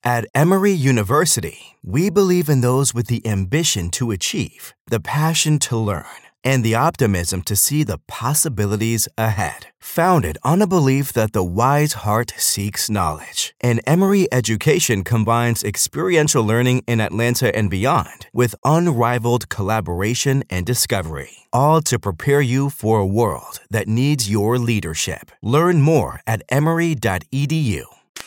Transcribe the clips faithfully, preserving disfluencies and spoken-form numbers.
At Emory University, we believe in those with the ambition to achieve, the passion to learn, and the optimism to see the possibilities ahead. Founded on a belief that the wise heart seeks knowledge, and Emory education combines experiential learning in Atlanta and beyond with unrivaled collaboration and discovery, all to prepare you for a world that needs your leadership. Learn more at emory dot e d u.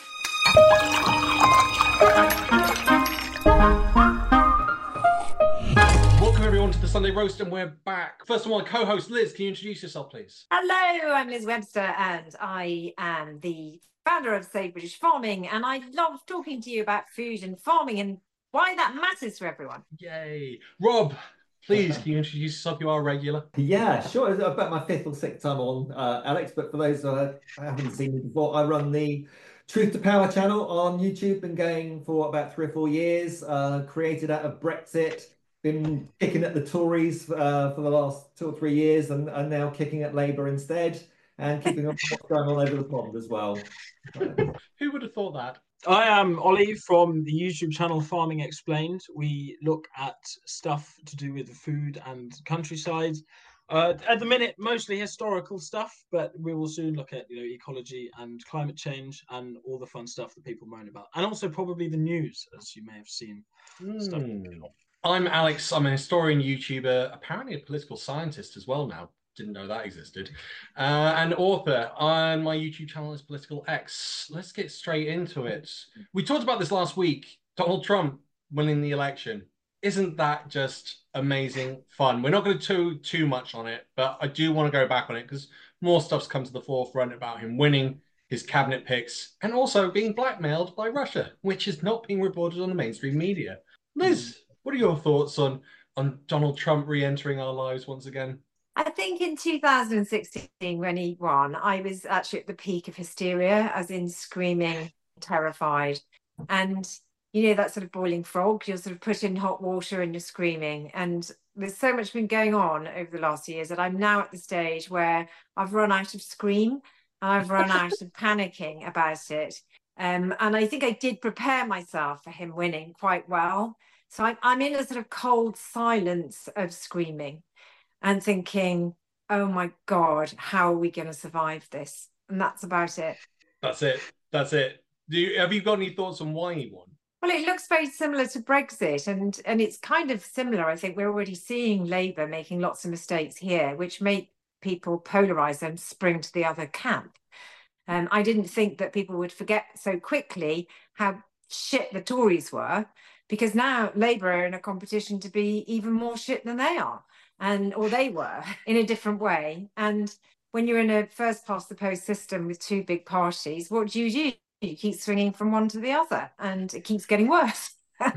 Welcome everyone to the Sunday Roast, and we're back. First of all, my co-host Liz, can you introduce yourself, please? Hello, I'm Liz Webster, and I am the founder of Save British Farming, and I love talking to you about food and farming and why that matters for everyone. Yay. Rob, please, can you introduce yourself? You are a regular. Yeah, sure. It's about my fifth or sixth time on, uh, Alex, but for those uh, I haven't seen me before, I run the Truth to Power channel on YouTube, been going for about three or four years, uh, created out of Brexit, been kicking at the Tories uh, for the last two or three years, and, and now kicking at Labour instead, and keeping up with what's going on over the pond as well. Who would have thought that? I am Ollie from the YouTube channel Farming Explained. We look at stuff to do with food and countryside. Uh, at the minute, mostly historical stuff, but we will soon look at you know ecology and climate change and all the fun stuff that people moan about, and also probably the news, as you may have seen. Mm. Stuff. I'm Alex. I'm a historian, YouTuber, apparently a political scientist as well now. Didn't know that existed. Uh, and author. And my YouTube channel is Political X. Let's get straight into it. We talked about this last week. Donald Trump winning the election. Isn't that just amazing fun? We're not going to do too much on it, but I do want to go back on it because more stuff's come to the forefront about him winning, his cabinet picks, and also being blackmailed by Russia, which is not being reported on the mainstream media. Liz, what are your thoughts on, on Donald Trump re-entering our lives once again? I think in two thousand sixteen, when he won, I was actually at the peak of hysteria, as in screaming, terrified. And, you know, that sort of boiling frog, you're sort of put in hot water and you're screaming. And there's so much been going on over the last years that I'm now at the stage where I've run out of scream. I've run out of panicking about it. Um, and I think I did prepare myself for him winning quite well. So I'm, I'm in a sort of cold silence of screaming and thinking, oh my God, how are we going to survive this? And that's about it. That's it. That's it. Do you, have you got any thoughts on why he won? Well, it looks very similar to Brexit, and, and it's kind of similar. I think we're already seeing Labour making lots of mistakes here, which make people polarise and spring to the other camp. Um, I didn't think that people would forget so quickly how shit the Tories were, because now Labour are in a competition to be even more shit than they are, and or they were in a different way. And when you're in a first past the post system with two big parties, what do you do? You keep swinging from one to the other, and it keeps getting worse,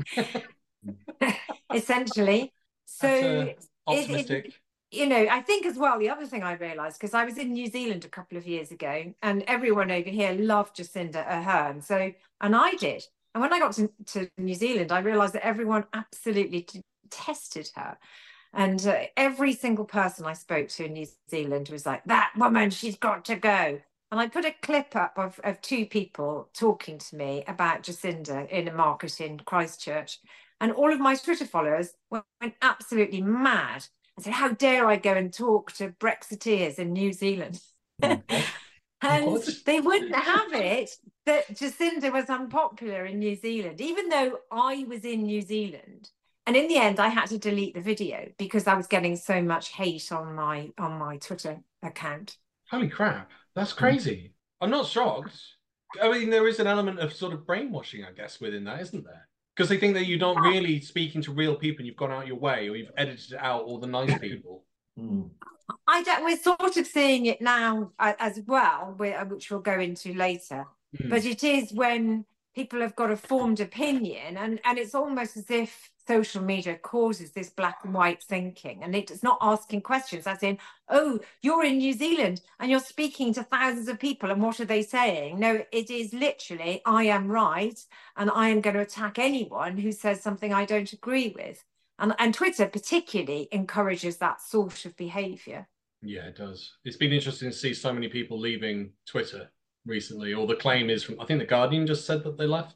essentially. So optimistic. It, it, you know, I think as well, the other thing I realised, because I was in New Zealand a couple of years ago, and everyone over here loved Jacinda Ardern. So, and I did. And when I got to, to New Zealand, I realised that everyone absolutely detested her. And uh, every single person I spoke to in New Zealand was like, that woman, she's got to go. And I put a clip up of, of two people talking to me about Jacinda in a market in Christchurch. And all of my Twitter followers went, went absolutely mad. I said, how dare I go and talk to Brexiteers in New Zealand? And they wouldn't have it that Jacinda was unpopular in New Zealand, even though I was in New Zealand. And in the end, I had to delete the video because I was getting so much hate on my on my Twitter account. Holy crap. That's crazy. I'm not shocked. I mean, there is an element of sort of brainwashing, I guess, within that, isn't there? Because they think that you're not really speaking to real people and you've gone out your way, or you've edited out all the nice people. Mm. I don't, we're sort of seeing it now as well, which we'll go into later. Mm. But it is when people have got a formed opinion, and, and it's almost as if social media causes this black and white thinking, and it's not asking questions as in, oh, you're in New Zealand and you're speaking to thousands of people and what are they saying? No, it is literally, I am right and I am going to attack anyone who says something I don't agree with. And, and Twitter particularly encourages that sort of behaviour. Yeah, it does. It's been interesting to see so many people leaving Twitter recently, or the claim is from, I think The Guardian just said that they left.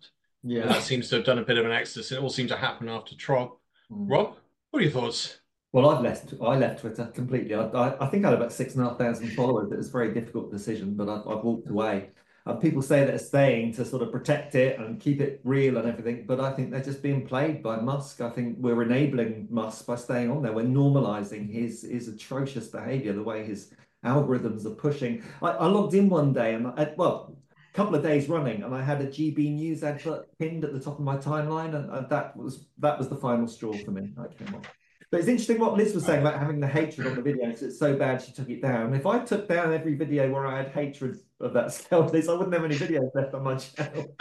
Yeah. And that seems to have done a bit of an exodus. It all seemed to happen after Trump. Mm. Rob, what are your thoughts? Well, I've left. I left Twitter completely. I, I, I think I had about six and a half thousand followers. It was a very difficult decision, but I've, I've walked away. And people say they're staying to sort of protect it and keep it real and everything, but I think they're just being played by Musk. I think we're enabling Musk by staying on there. We're normalizing his his atrocious behavior, the way his algorithms are pushing. I, I logged in one day and I, well, a couple of days running, and I had a G B News advert pinned at the top of my timeline, and, and that was that was the final straw for me. I came off. But it's interesting what Liz was saying about having the hatred on the videos. It's so bad she took it down. If I took down every video where I had hatred of that scale, Liz, I wouldn't have any videos left on my channel.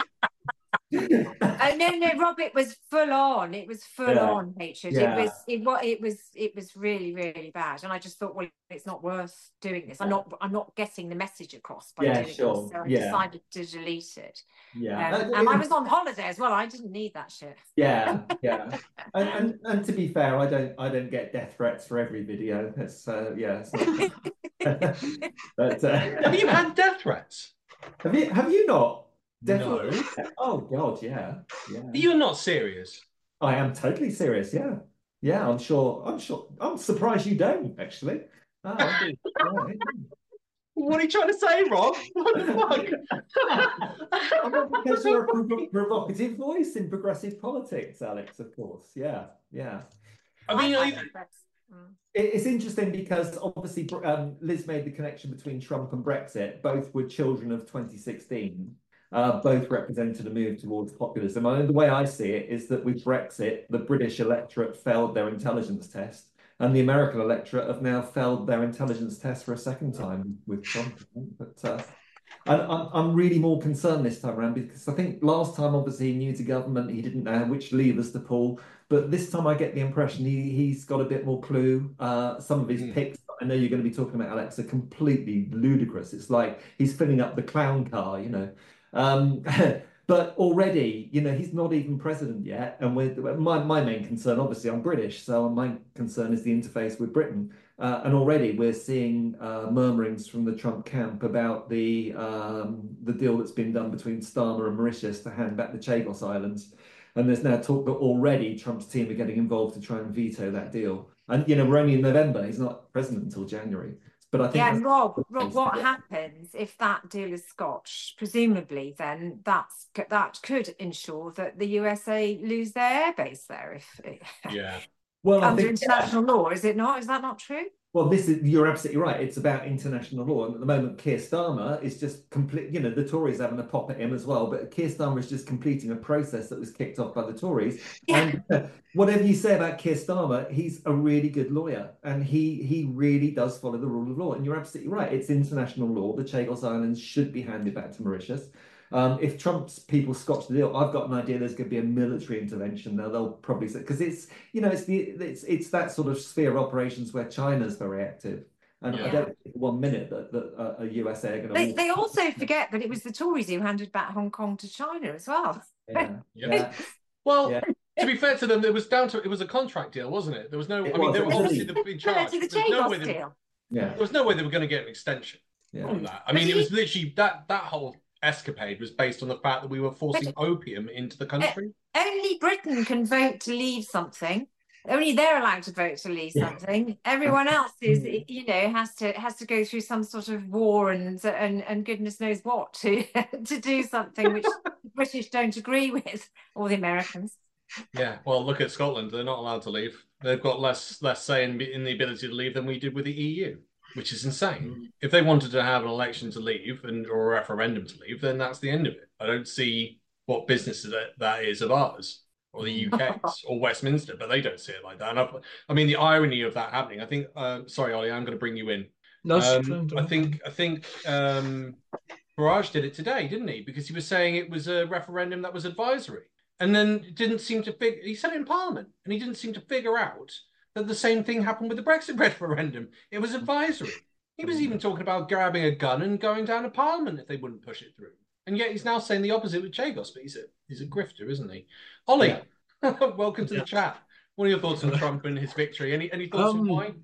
Oh no, no, Rob, it was full on. It was full Yeah. on hatred. Yeah. It was it what it was it was really, really bad. And I just thought, well, it's not worth doing this. I'm not I'm not getting the message across by Yeah, doing sure. this. So I Yeah. decided to delete it. Yeah. Um, Uh, and I was on holiday as well. I didn't need that shit. Yeah, yeah. And, and and to be fair, I don't I don't get death threats for every video. It's uh, yeah, it's not. But uh, Have you had death threats? have you have you not? No. Oh God, yeah, yeah. You're not serious. I am totally serious. Yeah, yeah. I'm sure. I'm sure. I'm surprised you don't actually. Oh, I do. Yeah, What are you trying to say, Rob? What the fuck? I'm not because you're a prov- provocative voice in progressive politics, Alex. Of course. Yeah, yeah. I mean, I I, find that- mm. It- It's interesting because obviously um, Liz made the connection between Trump and Brexit. Both were children of twenty sixteen. Uh, both represented a move towards populism. And the way I see it is that with Brexit, the British electorate failed their intelligence test, and the American electorate have now failed their intelligence test for a second time with Trump. But uh, and I'm, I'm really more concerned this time around because I think last time, obviously, new to government, he didn't know which levers to pull. But this time I get the impression he, he's got a bit more clue. Uh, some of his Mm. picks, I know you're going to be talking about, Alex, are completely ludicrous. It's like he's filling up the clown car, you know. Um, but already, you know, he's not even president yet. And with my, my main concern, obviously, I'm British, so my concern is the interface with Britain. Uh, and already we're seeing uh, murmurings from the Trump camp about the um, the deal that's been done between Starmer and Mauritius to hand back the Chagos Islands. And there's now talk that already Trump's team are getting involved to try and veto that deal. And, you know, we're only in November. He's not president until January. But I think Yeah, that's- and Rob, Rob, what happens if that deal is Scotch? Presumably, then that's that could ensure that the U S A lose their airbase there. If yeah. well, I under think, international law, is it not? Is that not true? well, this is, you're absolutely right. It's about international law. And at the moment, Keir Starmer is just complete, you know, the Tories having a pop at him as well. But Keir Starmer is just completing a process that was kicked off by the Tories. Yeah. And uh, whatever you say about Keir Starmer, he's a really good lawyer. And he he really does follow the rule of law. And you're absolutely right. It's international law. The Chagos Islands should be handed back to Mauritius. Um, if Trump's people scotch the deal, I've got an idea there's going to be a military intervention. Now they'll probably say, because it's, you know, it's the it's it's that sort of sphere of operations where China's very active, and I Yeah. don't think for one minute that that uh, a U S A are going to. They, they also forget that it was the Tories who handed back Hong Kong to China as well. Yeah, Yep. yeah. Well, Yeah. to be fair to them, it was down to it was a contract deal, wasn't it? There was no. It I mean, was, they it were was a obviously deal. the big Similar charge. to the There's no way Chagos they, deal. Yeah, there was no way they were going to get an extension yeah. on that. I But mean, it you- was literally that that whole escapade was based on the fact that we were forcing opium into the country. Only Britain can vote to leave something. Only they're allowed to vote to leave Yeah. something. Everyone else is, you know, has to has to go through some sort of war and and and goodness knows what to to do something which the British don't agree with, or the Americans. Yeah. Well, look at Scotland; they're not allowed to leave. They've got less less say in, in the ability to leave than we did with the E U, which is insane. If they wanted to have an election to leave and or a referendum to leave, then that's the end of it. I don't see what business that that is of ours or the U K's or Westminster, but they don't see it like that. And I, I mean, the irony of that happening. I think. Uh, sorry, Ollie, I'm going to bring you in. No, Um, I think I think um, Farage did it today, didn't he? Because he was saying it was a referendum that was advisory, and then didn't seem to figure. He said it in Parliament, and he didn't seem to figure out that the same thing happened with the Brexit referendum. It was advisory. He was even talking about grabbing a gun and going down to Parliament if they wouldn't push it through. And yet he's now saying the opposite with Chagos, but he's a he's a grifter, isn't he? Ollie, welcome to Yeah. the chat. What are your thoughts on Trump and his victory? Any any thoughts on Um, why?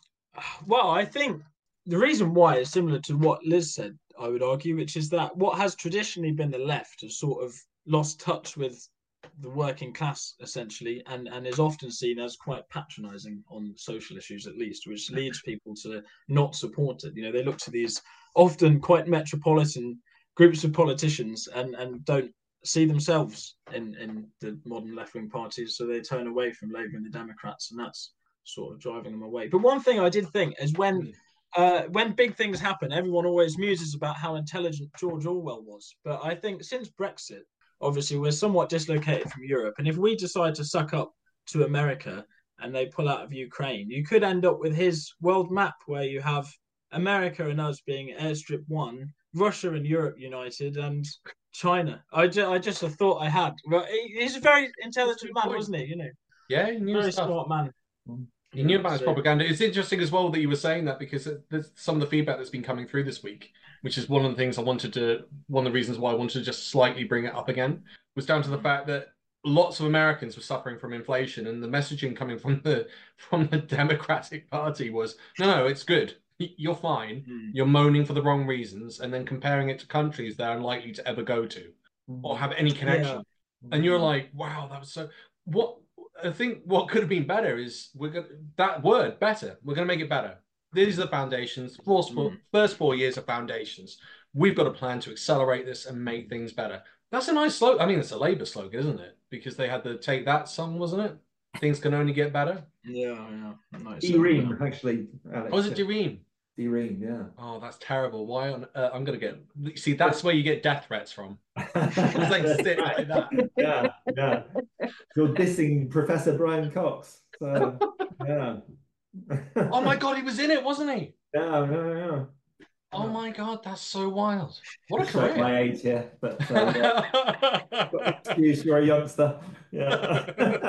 Well, I think the reason why is similar to what Liz said, I would argue, which is that what has traditionally been the left has sort of lost touch with the working class essentially, and and is often seen as quite patronizing on social issues, at least, which leads people to not support it. You know, they look to these often quite metropolitan groups of politicians and and don't see themselves in in the modern left-wing parties, so they turn away from Labour and the Democrats, and that's sort of driving them away. But one thing I did think is when uh, when big things happen, everyone always muses about how intelligent George Orwell was. But I think since Brexit, obviously we're somewhat dislocated from Europe, and if we decide to suck up to America and they pull out of Ukraine, you could end up with his world map where you have America and us being airstrip one, Russia and Europe united, and China. I, ju- I just a thought I had. Well, he's a very intelligent man, wasn't he? You know, yeah, he knew very stuff. smart man. He knew about his propaganda. It's interesting as well that you were saying that, because there's some of the feedback that's been coming through this week, which is one of the things I wanted to, one of the reasons why I wanted to just slightly bring it up again, was down to the fact that lots of Americans were suffering from inflation, and the messaging coming from the from the Democratic Party was, no, no, it's good. You're fine. Mm. You're moaning for the wrong reasons, and then comparing it to countries they're unlikely to ever go to or have any connection. Yeah. And you're like, wow, that was so... What... I think what could have been better is we're going that word better. We're going to make it better. These are the foundations. First four, mm. first four years of foundations. We've got a plan to accelerate this and make things better. That's a nice slogan. I mean, it's a Labour slogan, isn't it? Because they had the Take That song, wasn't it? Things can only get better. Yeah, yeah. Nice. Dream, actually. Alex. Oh, was it Dream? Dream, yeah. Oh, that's terrible. Why on? Uh, I'm gonna get. See, that's where you get death threats from. It's like sit like that. Yeah, yeah. You're dissing Professor Brian Cox. So, yeah. Oh my God, he was in it, wasn't he? Yeah, yeah, yeah. Oh my God, that's so wild. What a career. My age, yeah. But uh, yeah. Excuse, you're a youngster. Yeah.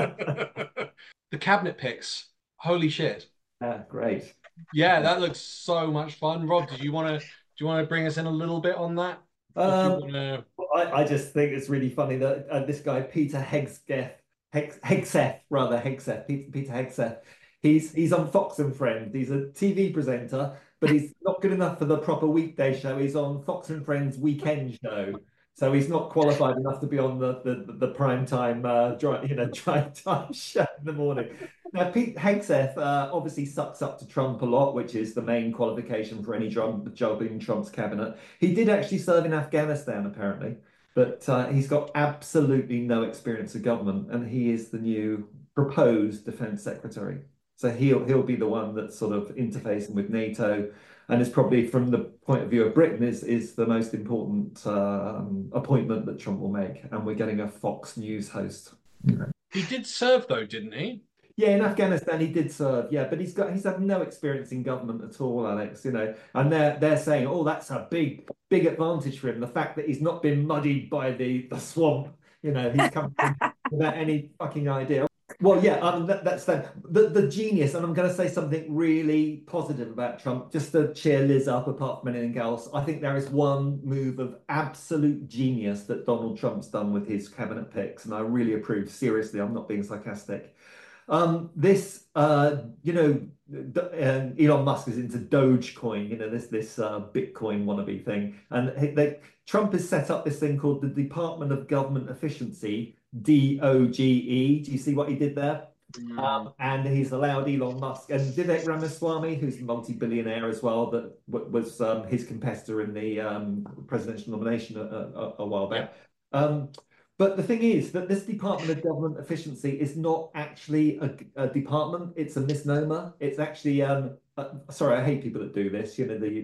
The cabinet picks. Holy shit. Yeah, great. Yeah, that looks so much fun. Rob, did you want to do you want to bring us in a little bit on that? Um, wanna... I, I just think it's really funny that uh, this guy Peter Hegseth, Hegs, Hegseth rather Hegseth, Peter, Peter Hegseth, he's he's on Fox and Friends. He's a T V presenter, but he's not good enough for the proper weekday show. He's on Fox and Friends weekend show, so he's not qualified enough to be on the the, the prime time, uh, dry, you know, drive time show in the morning. Now, Pete Hegseth uh, obviously sucks up to Trump a lot, which is the main qualification for any job, job in Trump's cabinet. He did actually serve in Afghanistan, apparently, but uh, he's got absolutely no experience of government, and he is the new proposed defense secretary. So he'll he'll be the one that's sort of interfacing with NATO, and is probably, from the point of view of Britain, is is the most important um, appointment that Trump will make. And we're getting a Fox News host. He did serve, though, didn't he? Yeah, in Afghanistan he did serve. Yeah, but he's got he's had no experience in government at all, Alex. You know, and they're they're saying, oh, that's a big big advantage for him. The fact that he's not been muddied by the the swamp. You know, he's come without any fucking idea. Well, yeah, um, that, that's the, the the genius. And I'm going to say something really positive about Trump, just to cheer Liz up. Apart from anything else, I think there is one move of absolute genius that Donald Trump's done with his cabinet picks, and I really approve. Seriously, I'm not being sarcastic. Um, this, uh, you know, uh, Elon Musk is into Dogecoin, you know, this this uh, Bitcoin wannabe thing, and they, Trump has set up this thing called the Department of Government Efficiency, D O G E. Do you see what he did there? Mm. Um, and he's allowed Elon Musk and Vivek Ramaswamy, who's a multi-billionaire as well, that was um, his competitor in the um, presidential nomination a, a, a while back. Yeah. Um, But the thing is that this Department of Government Efficiency is not actually a, a department. It's a misnomer. It's actually, um, uh, sorry, I hate people that do this. You know, the,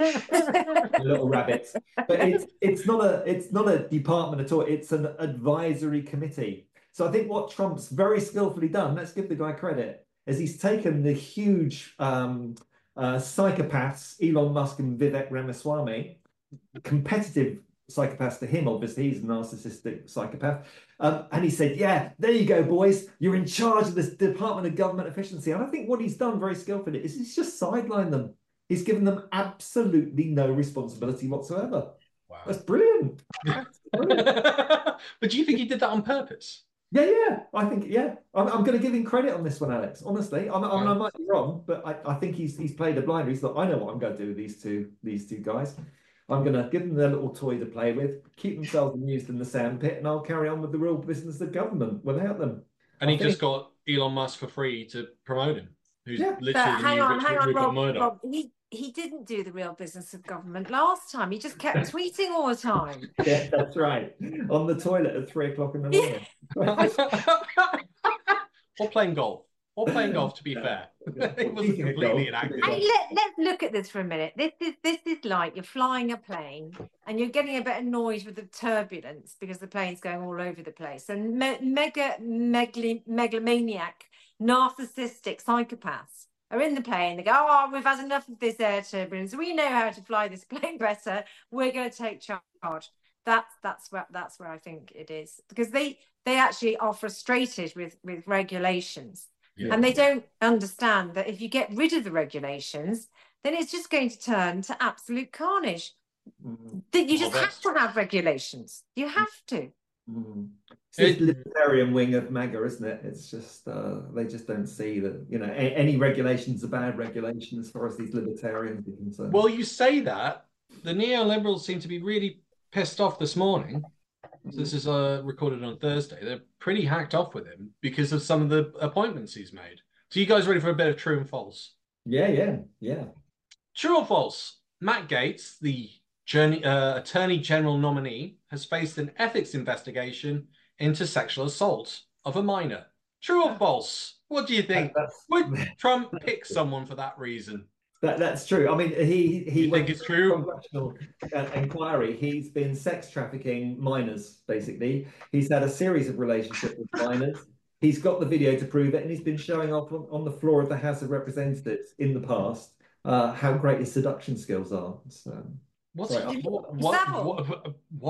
the little rabbits. But it's it's not a it's not a department at all. It's an advisory committee. So I think what Trump's very skillfully done, let's give the guy credit, is he's taken the huge um, uh, psychopaths, Elon Musk and Vivek Ramaswamy, competitive psychopaths to him, obviously, he's a narcissistic psychopath. Um, and he said, yeah, there you go, boys. You're in charge of this Department of Government Efficiency. And I think what he's done very skillfully is he's just sidelined them. He's given them absolutely no responsibility whatsoever. Wow. That's brilliant. That's brilliant. But do you think he did that on purpose? Yeah, yeah. I think, yeah. I'm, I'm going to give him credit on this one, Alex. Honestly, I'm, I, mean, I might be wrong, but I, I think he's he's played a blinder. He's thought, I know what I'm going to do with these two, these two guys. I'm going to give them their little toy to play with, keep themselves amused in the sandpit, and I'll carry on with the real business of government without them. And I he think, just got Elon Musk for free to promote him, who's Yeah. literally But the hang new on, Rich hang on, Rupert Rob, Murdoch. Rob, he, he didn't do the real business of government last time. He just kept tweeting all the time. yeah, that's right. On the toilet at three o'clock in the morning. Or playing golf. Or playing golf, to be Yeah. fair. Yeah. It wasn't Eating a completely golf. inactive. I mean, let, let's look at this for a minute. This is this is like you're flying a plane and you're getting a bit annoyed with the turbulence because the plane's going all over the place. And me mega megali megalomaniac, narcissistic psychopaths are in the plane. They go, "Oh, we've had enough of this air turbulence. We know how to fly this plane better. We're going to take charge." That's that's where that's where I think it is, because they they actually are frustrated with with regulations. Yeah. And they don't understand that if you get rid of the regulations, then it's just going to turn to absolute carnage. Mm. That you Well, just have that's- to have regulations. You have to. Mm. It's the It- libertarian wing of MAGA, isn't it? It's just uh, they just don't see that, you know, a any regulation's a bad regulation as far as these libertarians are concerned. Well, you say that. The neoliberals seem to be really pissed off this morning. So this is uh, recorded on Thursday. They're pretty hacked off with him because of some of the appointments he's made. So you guys ready for a bit of true and false? yeah, yeah, yeah. True or false? Matt Gaetz, the journey, uh, Attorney General nominee, has faced an ethics investigation into sexual assault of a minor. True or false? What do you think? That's, Would Trump pick someone for that reason? that, that's true. I mean, he he You went think it's through true? a congressional uh, inquiry. He's been sex trafficking minors, basically. He's had a series of relationships with minors. He's got the video to prove it, and he's been showing off on, on the floor of the House of Representatives in the past uh, how great his seduction skills are. So, What's Sorry, he, I'm- what, Is what, that all? what,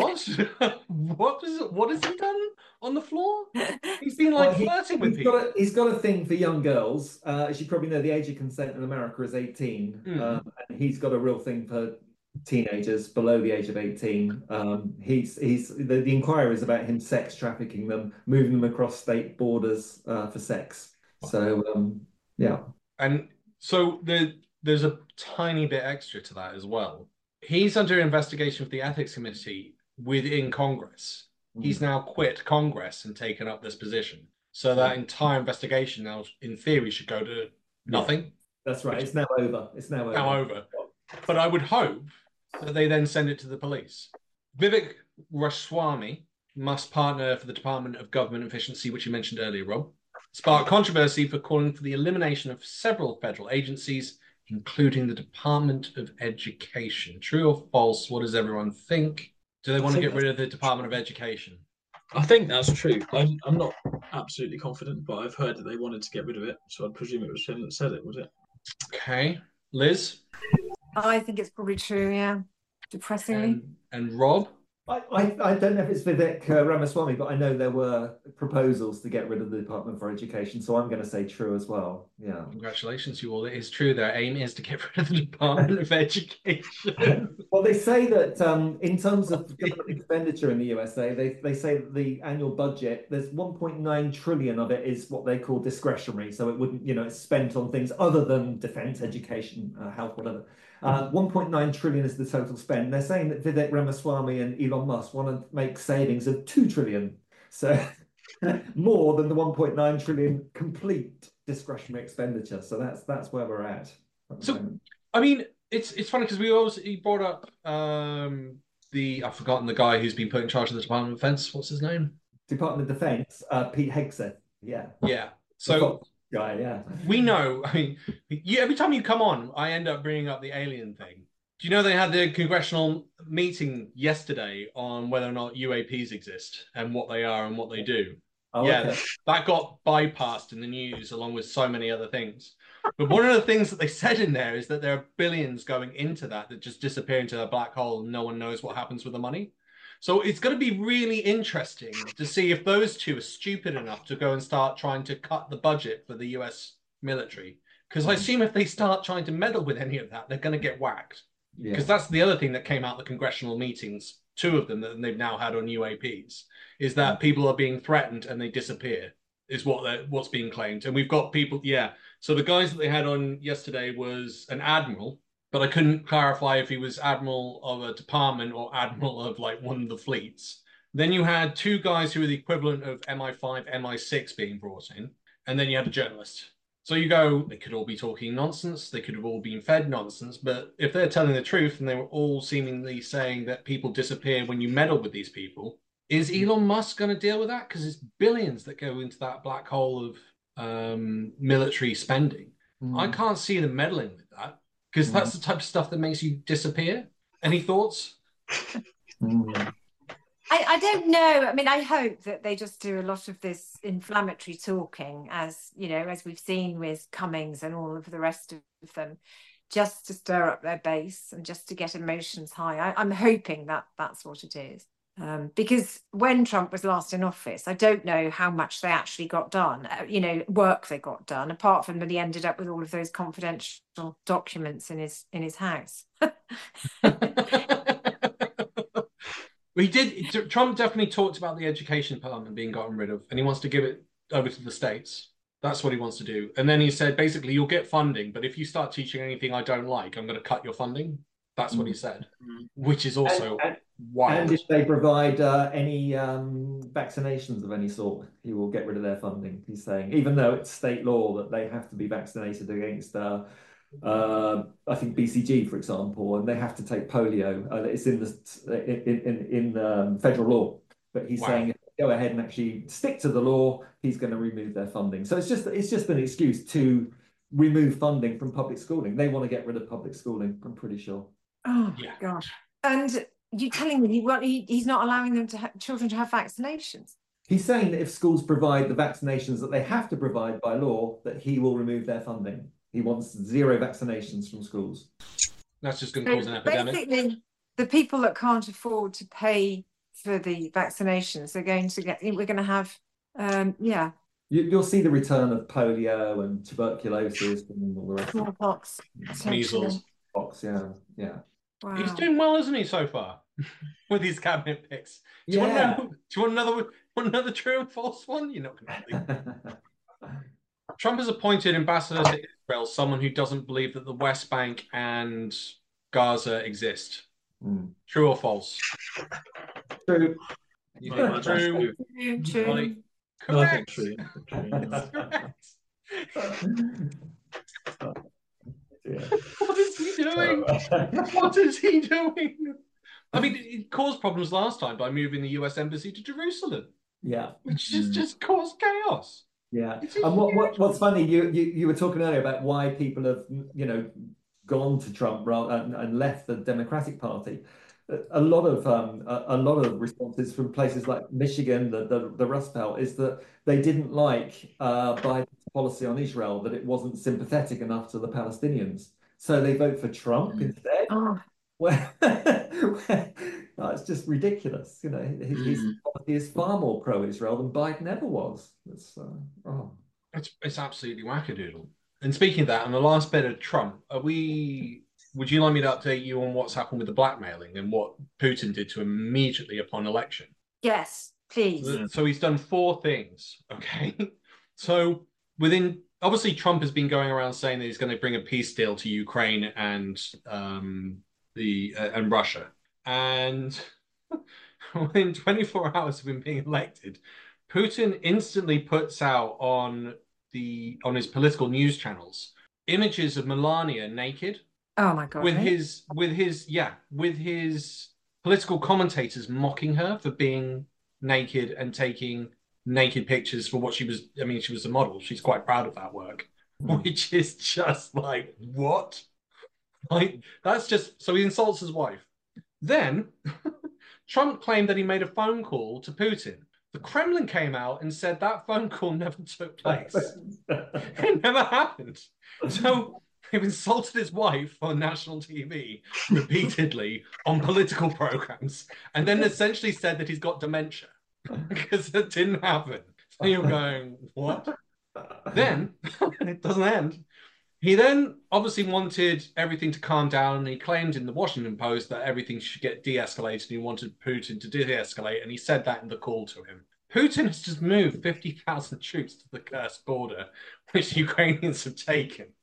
what, what, is, what has he done on the floor? He's been Well, like he- flirting with he's people. got a, he's got a thing for young girls. Uh, as you probably know, the age of consent in America is eighteen. Mm. Um, and he's got a real thing for teenagers below the age of eighteen. Um, he's he's the, the inquiry is about him sex trafficking them, moving them across state borders uh, for sex. So um, yeah, And so the, there's a tiny bit extra to that as well. He's under investigation with the ethics committee within Congress. He's now quit Congress and taken up this position. So that entire investigation now, in theory, should go to nothing. that's right. It's now over. It's now over. Now over. But I would hope that they then send it to the police. Vivek Ramaswamy must partner for the Department of Government Efficiency, which you mentioned earlier, Rob, sparked controversy for calling for the elimination of several federal agencies, including the Department of Education. True or false? What does everyone think? Do they I want to think get rid of the Department of Education? I think that's true. I'm, I'm not absolutely confident, but I've heard that they wanted to get rid of it, so I'd presume it was him that said it, was it? Okay. Liz? I think it's probably true, yeah. Depressingly. And, and Rob? I, I, I don't know if it's Vivek uh, Ramaswamy, but I know there were proposals to get rid of the Department for Education, so I'm going to say true as well. Yeah. Congratulations, you all. It is true. Their aim is to get rid of the Department of Education. Well, they say that um, in terms of government expenditure in the U S A, they, they say that the annual budget, there's one point nine trillion of it is what they call discretionary. So it wouldn't, you know, it's spent on things other than defense, education, uh, health, whatever. Uh, one point nine trillion is the total spend. They're saying that Vivek Ramaswamy and Elon Musk want to make savings of two trillion. So more than the one point nine trillion complete discretionary expenditure. So that's that's where we're at. at the So- moment. I mean, it's it's funny because we always he brought up um, the I've forgotten the guy who's been put in charge of the Department of Defense. What's his name? Department of Defense, uh, Pete Hegseth. Yeah. Yeah. The So Fox guy, yeah. we know. I mean, you, every time you come on, I end up bringing up the alien thing. Do you know they had the congressional meeting yesterday on whether or not U A Ps exist and what they are and what they do? Oh, Yeah, okay. that got bypassed in the news along with so many other things. But one of the things that they said in there is that there are billions going into that that just disappear into a black hole and no one knows what happens with the money. So it's going to be really interesting to see if those two are stupid enough to go and start trying to cut the budget for the U S military. Because I assume if they start trying to meddle with any of that, they're going to get whacked. Yeah. Because that's the other thing that came out of the congressional meetings, two of them that they've now had on U A Ps, is that people are being threatened and they disappear, is what they're, what's being claimed. And we've got people, yeah. So the guys that they had on yesterday was an admiral but I couldn't clarify if he was admiral of a department or admiral of like one of the fleets. Then you had two guys who were the equivalent of M I five, M I six being brought in, and then you had a journalist. So you go, they could all be talking nonsense, they could have all been fed nonsense, but if they're telling the truth and they were all seemingly saying that people disappear when you meddle with these people, is Elon Musk going to deal with that? Because it's billions that go into that black hole of um, military spending. Mm. I can't see them meddling with that, because mm. that's the type of stuff that makes you disappear. Any thoughts? Mm. I, I don't know. I mean, I hope that they just do a lot of this inflammatory talking, as you know, as we've seen with Cummings and all of the rest of them, just to stir up their base and just to get emotions high. I, I'm hoping that that's what it is. Um, because when Trump was last in office, I don't know how much they actually got done, uh, you know, work they got done, apart from that he ended up with all of those confidential documents in his in his house. He did. Trump definitely talked about the education department being gotten rid of, and he wants to give it over to the states. That's what he wants to do. And then he said, basically, you'll get funding, but if you start teaching anything I don't like, I'm going to cut your funding. That's mm. what he said, mm. which is also and, and, wild. And if they provide uh, any um, vaccinations of any sort, he will get rid of their funding. He's saying, even though it's state law that they have to be vaccinated against. Uh, Uh, I think B C G, for example, and they have to take polio. Uh, it's in the in in, in um, federal law. But he's wow. saying if they go ahead and actually stick to the law, he's going to remove their funding. So it's just it's just an excuse to remove funding from public schooling. They want to get rid of public schooling, I'm pretty sure. Oh yeah. Gosh! And you telling me he, well, he he's not allowing them to have, children to have vaccinations? He's saying that if schools provide the vaccinations that they have to provide by law, that he will remove their funding. He wants zero vaccinations from schools. That's just going to cause an epidemic. Basically, the people that can't afford to pay for the vaccinations are going to get, we're going to have, um, yeah. You, you'll see the return of polio and tuberculosis and all the rest. Smallpox. Measles. Pox, yeah, yeah. Wow. He's doing well, isn't he, so far? With his cabinet picks. Do you, yeah. want, to know, do you want another, want another true and false one? You're not going to believe. Trump has appointed ambassador to Israel someone who doesn't believe that the West Bank and Gaza exist. Mm. True or false? True. You think true? True. True. Correct. True. Correct. What is he doing? What is he doing? I mean, it caused problems last time by moving the U S embassy to Jerusalem. Yeah. Which just, just caused chaos. Yeah, and what, what what's funny, you, you you were talking earlier about why people have, you know, gone to Trump rather and, and left the Democratic Party. A lot of um a, a lot of responses from places like Michigan, the the, the Rust Belt, is that they didn't like uh, Biden's policy on Israel, that it wasn't sympathetic enough to the Palestinians, so they vote for Trump instead. Oh. Where, where, no, it's just ridiculous. You know, his, his policy is far more pro-Israel than Biden ever was. It's, uh, oh. it's it's absolutely wackadoodle. And speaking of that, on the last bit of Trump, are we? Would you like me to update you on what's happened with the blackmailing and what Putin did to him immediately upon election? Yes, please. So, so he's done four things. Okay, so within. Obviously, Trump has been going around saying that he's going to bring a peace deal to Ukraine and um, the uh, and Russia. And within twenty-four hours of him being elected, Putin instantly puts out on the on his political news channels images of Melania naked. Oh my God! With right? his with his yeah with his political commentators mocking her for being naked and taking naked pictures for what she was. I mean, she was a model. She's quite proud of that work, mm. which is just like, what? Like, that's just, so he insults his wife. Then Trump claimed that he made a phone call to Putin. The Kremlin came out and said that phone call never took place. It never happened. So they've insulted his wife on national T V repeatedly on political programs, and then essentially said that he's got dementia. Because it didn't happen. So you're going, what? Then, it doesn't end. He then obviously wanted everything to calm down, and he claimed in the Washington Post that everything should get de-escalated, and he wanted Putin to de-escalate, and he said that in the call to him. Putin has just moved fifty thousand troops to the cursed border, which the Ukrainians have taken.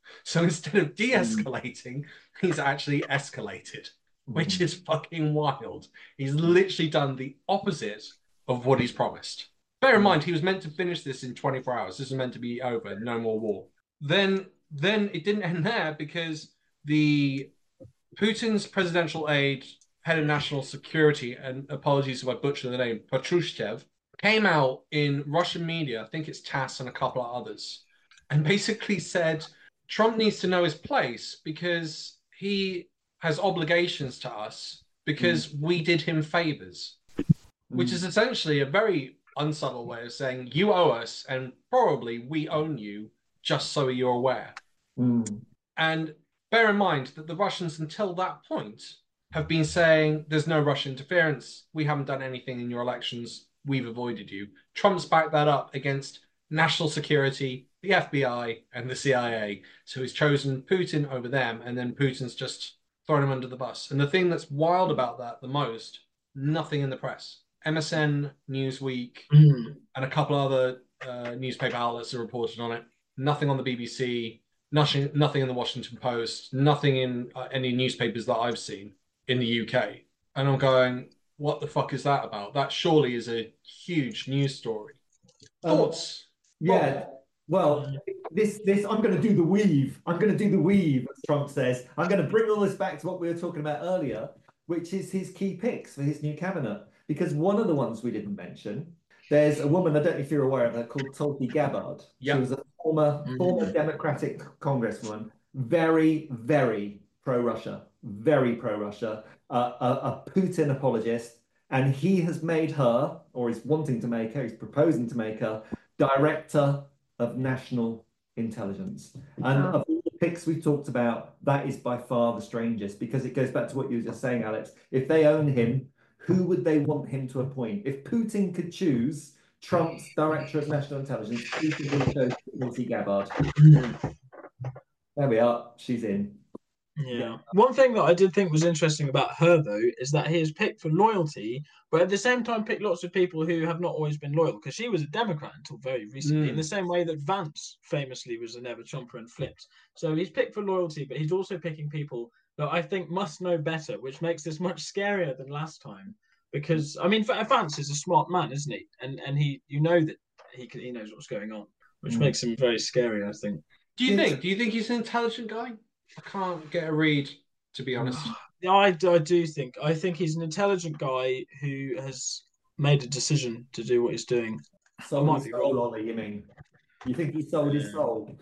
So instead of de-escalating, he's actually escalated, which is fucking wild. He's literally done the opposite of what he's promised. Bear in mind, he was meant to finish this in twenty-four hours. This is meant to be over, no more war. Then, then it didn't end there because the Putin's presidential aide, head of national security, and apologies if I butcher the name, Patrushev, came out in Russian media, I think it's TASS and a couple of others, and basically said Trump needs to know his place because he has obligations to us because mm. we did him favors, mm. which is essentially a very unsubtle way of saying you owe us and probably we own you, just so you're aware. Mm. And bear in mind that the Russians until that point have been saying there's no Russian interference, we haven't done anything in your elections, we've avoided you. Trump's backed that up against national security, the F B I and the C I A. So he's chosen Putin over them, and then Putin's just thrown him under the bus. And the thing that's wild about that the most, nothing in the press. M S N, Newsweek, mm. and a couple other uh, newspaper outlets have reported on it. Nothing on the B B C, nothing, nothing in the Washington Post, nothing in uh, any newspapers that I've seen in the U K. And I'm going, what the fuck is that about? That surely is a huge news story. Thoughts? Um, yeah. Well, this, this, I'm going to do the weave. I'm going to do the weave, as Trump says. I'm going to bring all this back to what we were talking about earlier, which is his key picks for his new cabinet. Because one of the ones we didn't mention, there's a woman, I don't know if you're aware of her, called Tulsi Gabbard. Yep. She was a former, mm-hmm. former Democratic congresswoman, very, very pro-Russia, very pro-Russia, uh, a, a Putin apologist. And he has made her, or is wanting to make her, he's proposing to make her, Director of National Intelligence. And of all the picks we've talked about, that is by far the strangest, because it goes back to what you were just saying, Alex. If they own him, who would they want him to appoint? If Putin could choose Trump's Director of National Intelligence, Putin would have chosen Tulsi Gabbard. There we are. She's in. Yeah. One thing that I did think was interesting about her, though, is that he has picked for loyalty, but at the same time picked lots of people who have not always been loyal, because she was a Democrat until very recently, mm. in the same way that Vance famously was a never-Trumper and flipped. So he's picked for loyalty, but he's also picking people that I think must know better, which makes this much scarier than last time. Because, I mean, Vance is a smart man, isn't he? And and he, you know that he can, he knows what's going on, which mm. makes him very scary, I think. Do you think? Do you think he's an intelligent guy? I can't get a read, to be honest. Yeah, I, I do think. I think he's an intelligent guy who has made a decision to do what he's doing. Sold his soul, Ollie, you mean? You think he sold yeah. his soul?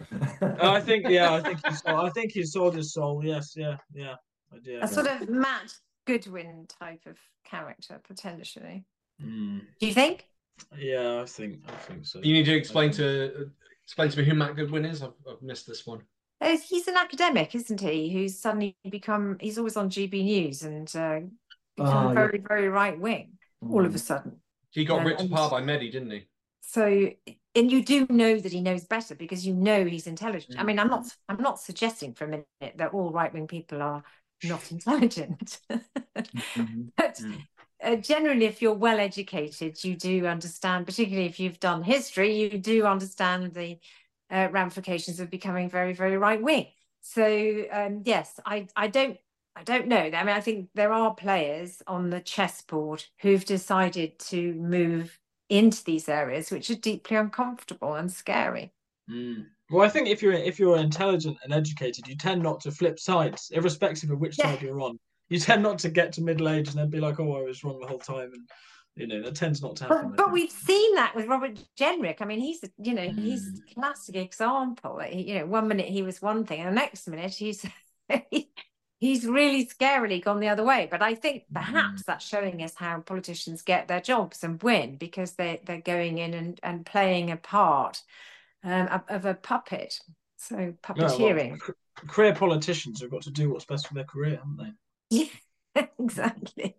I think, yeah, I think he sold, I think he sold his soul. Yes, yeah, yeah, I do. A sort of Matt Goodwin type of character, potentially. Mm. Do you think? Yeah, I think, I think so. You need to explain to explain to me who Matt Goodwin is. I've, I've missed this one. He's an academic, isn't he? Who's suddenly become, he's always on G B News and uh, become oh, very, yeah. very right wing mm. all of a sudden. He got um, ripped apart by Mehdi, didn't he? So, and you do know that he knows better because you know he's intelligent. Mm. I mean, I'm not, I'm not suggesting for a minute that all right wing people are not intelligent. mm-hmm. But mm. uh, generally, if you're well educated, you do understand, particularly if you've done history, you do understand the Uh, ramifications of becoming very, very right wing. So um, yes, I, I don't, I don't know. I mean, I think there are players on the chessboard who've decided to move into these areas, which are deeply uncomfortable and scary. Mm. Well, I think if you're if you're intelligent and educated, you tend not to flip sides, irrespective of which yeah. side you're on. You tend not to get to middle age and then be like, "Oh, I was wrong the whole time." And you know, that tends not to happen. But, but we've seen that with Robert Jenrick. I mean, he's, you know, mm. he's a classic example. He, you know, one minute he was one thing, and the next minute he's he's really scarily gone the other way. But I think perhaps mm. that's showing us how politicians get their jobs and win, because they they're going in and, and playing a part um, of, of a puppet. So puppeteering. Yeah, well, career politicians have got to do what's best for their career, haven't they? Yeah, exactly.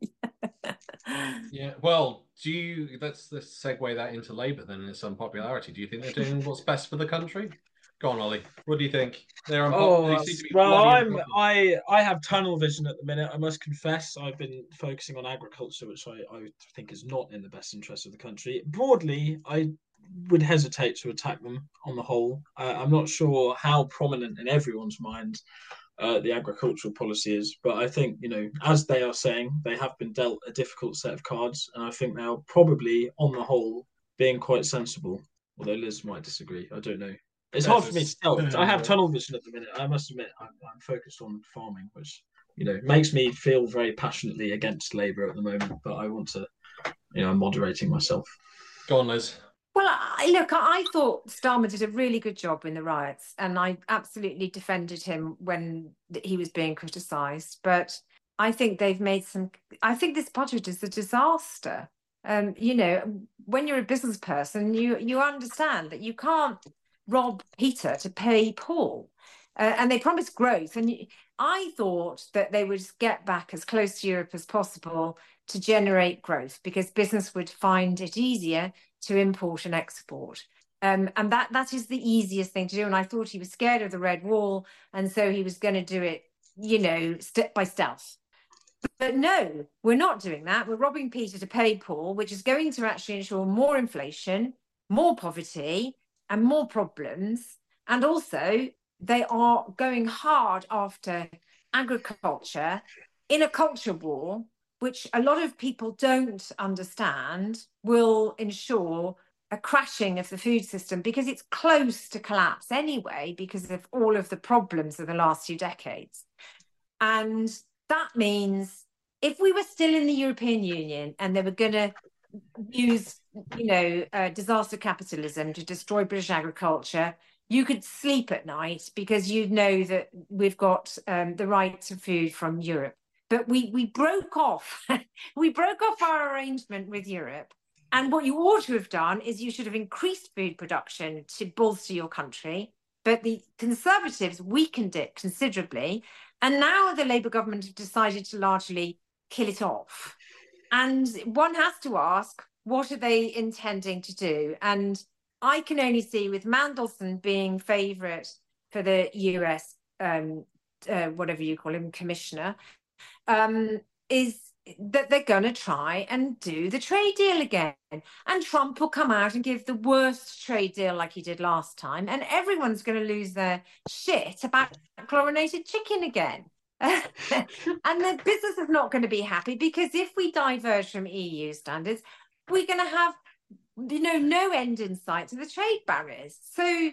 Yeah, well, do you, let's, let's segue that into Labour then, and its unpopularity. Do you think they're doing what's best for the country? Go on, Ollie. What do you think? They're unpopular. Oh, they well, I'm, I, I have tunnel vision at the minute, I must confess. I've been focusing on agriculture, which I, I think is not in the best interest of the country. Broadly, I would hesitate to attack them on the whole. Uh, I'm not sure how prominent in everyone's mind uh, the agricultural policy is, but I think, you know, as they are saying, they have been dealt a difficult set of cards, and I think they are probably, on the whole, being quite sensible. Although Liz might disagree, I don't know. It's hard for me to tell. I have tunnel vision at the minute. I must admit, I'm, I'm focused on farming, which, you know, makes me feel very passionately against Labour at the moment. But I want to, you know, I'm moderating myself. Go on, Liz. Well, I, look, I thought Starmer did a really good job in the riots, and I absolutely defended him when he was being criticised. But I think they've made some. I think this budget is a disaster. Um, you know, when you're a business person, you you understand that you can't rob Peter to pay Paul. Uh, and they promised growth. And I thought that they would get back as close to Europe as possible to generate growth, because business would find it easier to import and export. Um, and that that is the easiest thing to do. And I thought he was scared of the red wall, and so he was going to do it, you know, step by stealth. But no, we're not doing that. We're robbing Peter to pay Paul, which is going to actually ensure more inflation, more poverty, and more problems. And also, they are going hard after agriculture in a culture war, which a lot of people don't understand will ensure a crashing of the food system, because it's close to collapse anyway, because of all of the problems of the last few decades. And that means if we were still in the European Union and they were going to use, you know, uh, disaster capitalism to destroy British agriculture, you could sleep at night because you'd know that we've got um, the right to food from Europe. But we we broke off, we broke off our arrangement with Europe. And what you ought to have done is you should have increased food production to bolster your country. But the Conservatives weakened it considerably. And now the Labour government have decided to largely kill it off. And one has to ask, what are they intending to do? And I can only see, with Mandelson being favourite for the U S, um, uh, whatever you call him, commissioner, um, is that they're going to try and do the trade deal again. And Trump will come out and give the worst trade deal like he did last time. And everyone's going to lose their shit about chlorinated chicken again. And the business is not going to be happy, because if we diverge from E U standards, we're going to have, you know, no end in sight to the trade barriers. So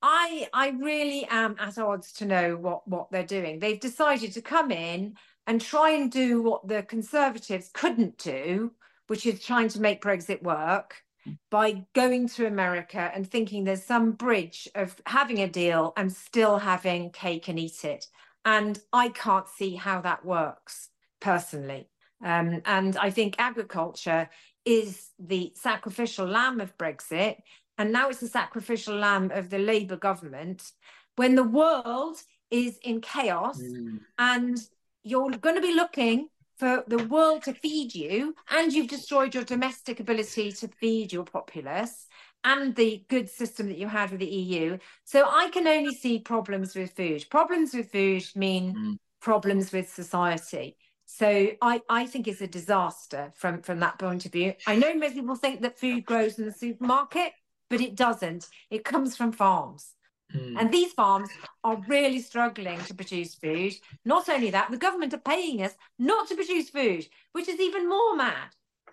I I really am at odds to know what, what they're doing. They've decided to come in and try and do what the Conservatives couldn't do, which is trying to make Brexit work by going to America and thinking there's some bridge of having a deal and still having cake and eat it. And I can't see how that works personally. Um, and I think agriculture is the sacrificial lamb of Brexit. And now it's the sacrificial lamb of the Labour government, when the world is in chaos mm. and you're going to be looking for the world to feed you, and you've destroyed your domestic ability to feed your populace and the good system that you had with the E U. So I can only see problems with food. Problems with food mean mm. problems with society. So I, I think it's a disaster from, from that point of view. I know most people think that food grows in the supermarket, but it doesn't. It comes from farms. Mm. And these farms are really struggling to produce food. Not only that, the government are paying us not to produce food, which is even more mad.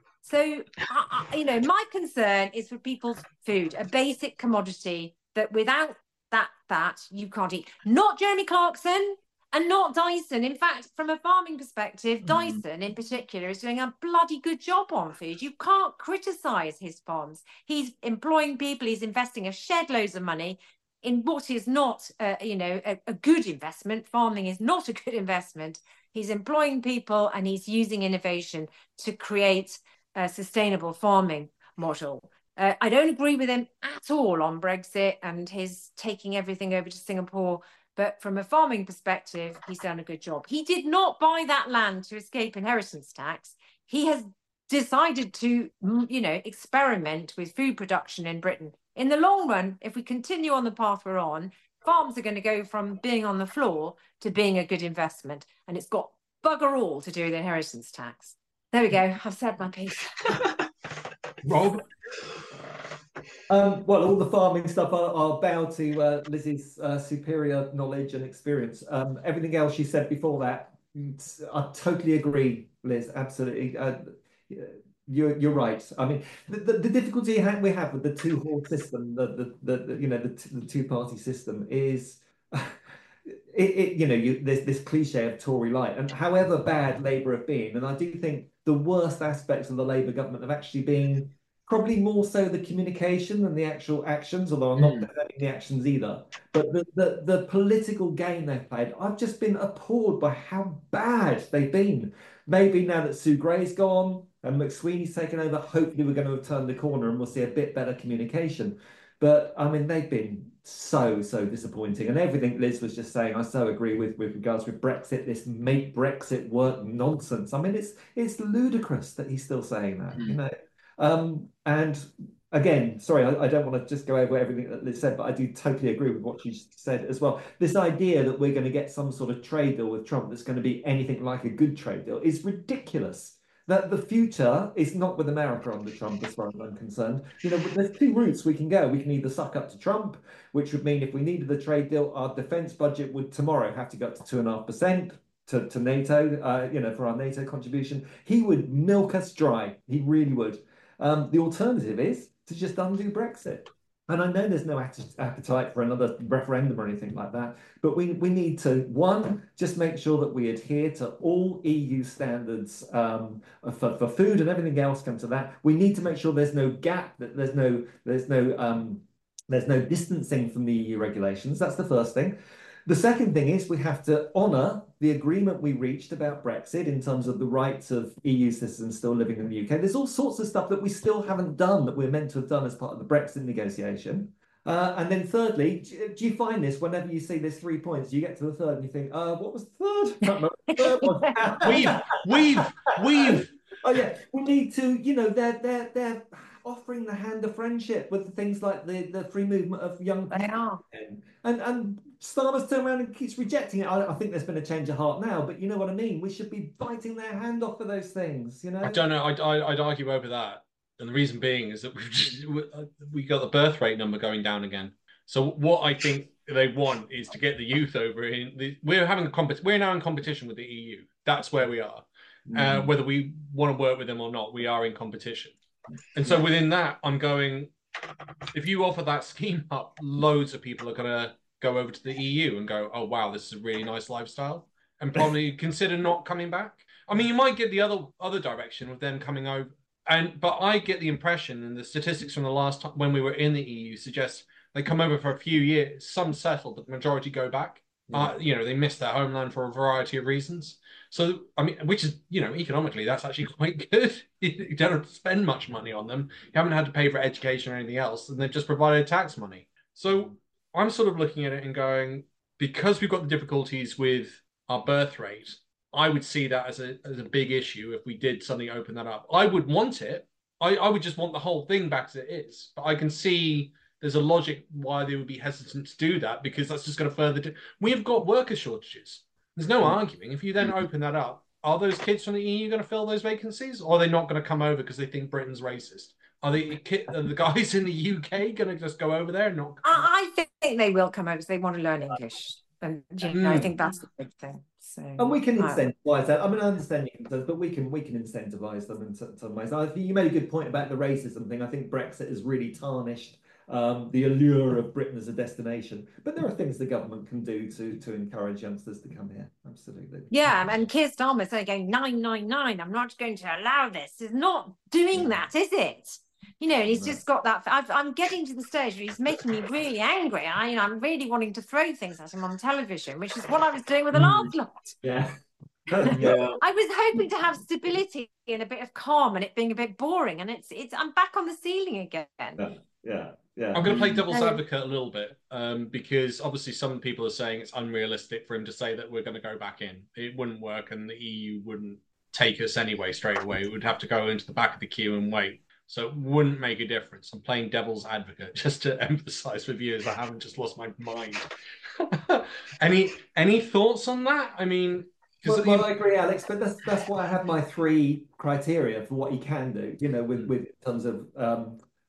So, I, I, you know, my concern is for people's food, a basic commodity that without that, that you can't eat. Not Jeremy Clarkson and not Dyson. In fact, from a farming perspective, mm. Dyson in particular is doing a bloody good job on food. You can't criticise his farms. He's employing people. He's investing a shed loads of money in what is not, uh, you know, a, a good investment. Farming is not a good investment. He's employing people and he's using innovation to create a sustainable farming model. Uh, I don't agree with him at all on Brexit and his taking everything over to Singapore. But from a farming perspective, he's done a good job. He did not buy that land to escape inheritance tax. He has decided to, you know, experiment with food production in Britain. In the long run, if we continue on the path we're on, farms are going to go from being on the floor to being a good investment. And it's got bugger all to do with inheritance tax. There we go. I've said my piece. Rob? Um, well, all the farming stuff I'll, I'll bow to uh, Lizzie's uh, superior knowledge and experience. Um, everything else she said before that, I totally agree, Liz. Absolutely. Uh, you're you're right. I mean, the, the, the difficulty we have with the two horse system, the the, the, the you know the, the two party system is. It, it, you know, you, there's this cliche of Tory light, and however bad Labour have been, and I do think the worst aspects of the Labour government have actually been probably more so the communication than the actual actions, although I'm not Mm. defending the actions either. But the, the, the political game they've played, I've just been appalled by how bad they've been. Maybe now that Sue Gray's gone and McSweeney's taken over, hopefully we're going to have turned the corner and we'll see a bit better communication. But I mean, they've been so, so disappointing. And everything Liz was just saying, I so agree with with regards with Brexit, this make Brexit work nonsense. I mean, it's it's ludicrous that he's still saying that, you know. Um, and again, sorry, I, I don't want to just go over everything that Liz said, but I do totally agree with what she said as well. This idea that we're going to get some sort of trade deal with Trump that's going to be anything like a good trade deal is ridiculous. That the future is not with America under Trump, as far as I'm concerned. You know, there's two routes we can go. We can either suck up to Trump, which would mean if we needed a trade deal, our defense budget would tomorrow have to go up to two and a half percent. To, to NATO, uh, you know, for our NATO contribution. He would milk us dry. He really would. Um, the alternative is to just undo Brexit. And I know there's no appetite for another referendum or anything like that, but we, we need to, one, just make sure that we adhere to all E U standards um, for, for food and everything else comes to that. We need to make sure there's no gap, that there's no, there's no, um, there's no distancing from the E U regulations. That's the first thing. The second thing is we have to honour the agreement we reached about Brexit in terms of the rights of E U citizens still living in the U K. There's all sorts of stuff that we still haven't done that we're meant to have done as part of the Brexit negotiation. Uh, and then thirdly, do, do you find this whenever you see there's three points, you get to the third and you think, uh, what was the third? Can't remember what the third was. We've, we've, we've. Oh yeah, we need to, you know, they're they're they're offering the hand of friendship with things like the the free movement of young people. They are. And and Starmer's turned around and keeps rejecting it. I, I think there's been a change of heart now, but you know what I mean. We should be biting their hand off for those things, you know. I don't know. I'd, I'd argue over that, and the reason being is that we've just, we got the birth rate number going down again. So what I think they want is to get the youth over in. The, we're having a compet. We're now in competition with the E U. That's where we are. Uh, whether we want to work with them or not, we are in competition. And so within that, I'm going, if you offer that scheme up, loads of people are going to go over to the E U and go, oh, wow, this is a really nice lifestyle, and probably consider not coming back. I mean, you might get the other other direction with them coming over. And but I get the impression, and the statistics from the last time when we were in the E U suggest they come over for a few years, some settle, but the majority go back. Yeah. Uh, you know, they miss their homeland for a variety of reasons. So, I mean, which is, you know, economically, that's actually quite good. You don't have to spend much money on them. You haven't had to pay for education or anything else, and they've just provided tax money. So I'm sort of looking at it and going, because we've got the difficulties with our birth rate, I would see that as a as a big issue if we did suddenly open that up. I would want it. I, I would just want the whole thing back as it is. But I can see there's a logic why they would be hesitant to do that, because that's just going to further... Do- We've got worker shortages. There's no arguing. If you then open that up, are those kids from the E U going to fill those vacancies? Or are they not going to come over because they think Britain's racist? Are the, are the guys in the U K going to just go over there and not... I, I think they will come over because they want to learn English. And you know, mm. I think that's the big thing. So, and we can incentivize that. I mean, I understand your concerns, but we can we can incentivize them in some ways. I think you made a good point about the racism thing. I think Brexit has really tarnished um, the allure of Britain as a destination. But there are things the government can do to to encourage youngsters to come here. Absolutely. Yeah, and Keir Starmer saying going nine nine nine. I'm not going to allow this. Is not doing yeah. that, is it? You know, he's just got that. I've, I'm getting to the stage where he's making me really angry. I, you know, I'm really wanting to throw things at him on television, which is what I was doing with the last lot. Yeah. yeah. I was hoping to have stability and a bit of calm, and it being a bit boring. And it's, it's. I'm back on the ceiling again. Yeah, yeah. yeah. I'm going to play devil's advocate a little bit, um, because obviously some people are saying it's unrealistic for him to say that we're going to go back in. It wouldn't work, and the E U wouldn't take us anyway straight away. We would have to go into the back of the queue and wait. So it wouldn't make a difference. I'm playing devil's advocate just to emphasize with viewers I haven't just lost my mind. any any thoughts on that? I mean, well, well I agree, Alex, but that's that's why I have my three criteria for what he can do. You know, with with in terms of um,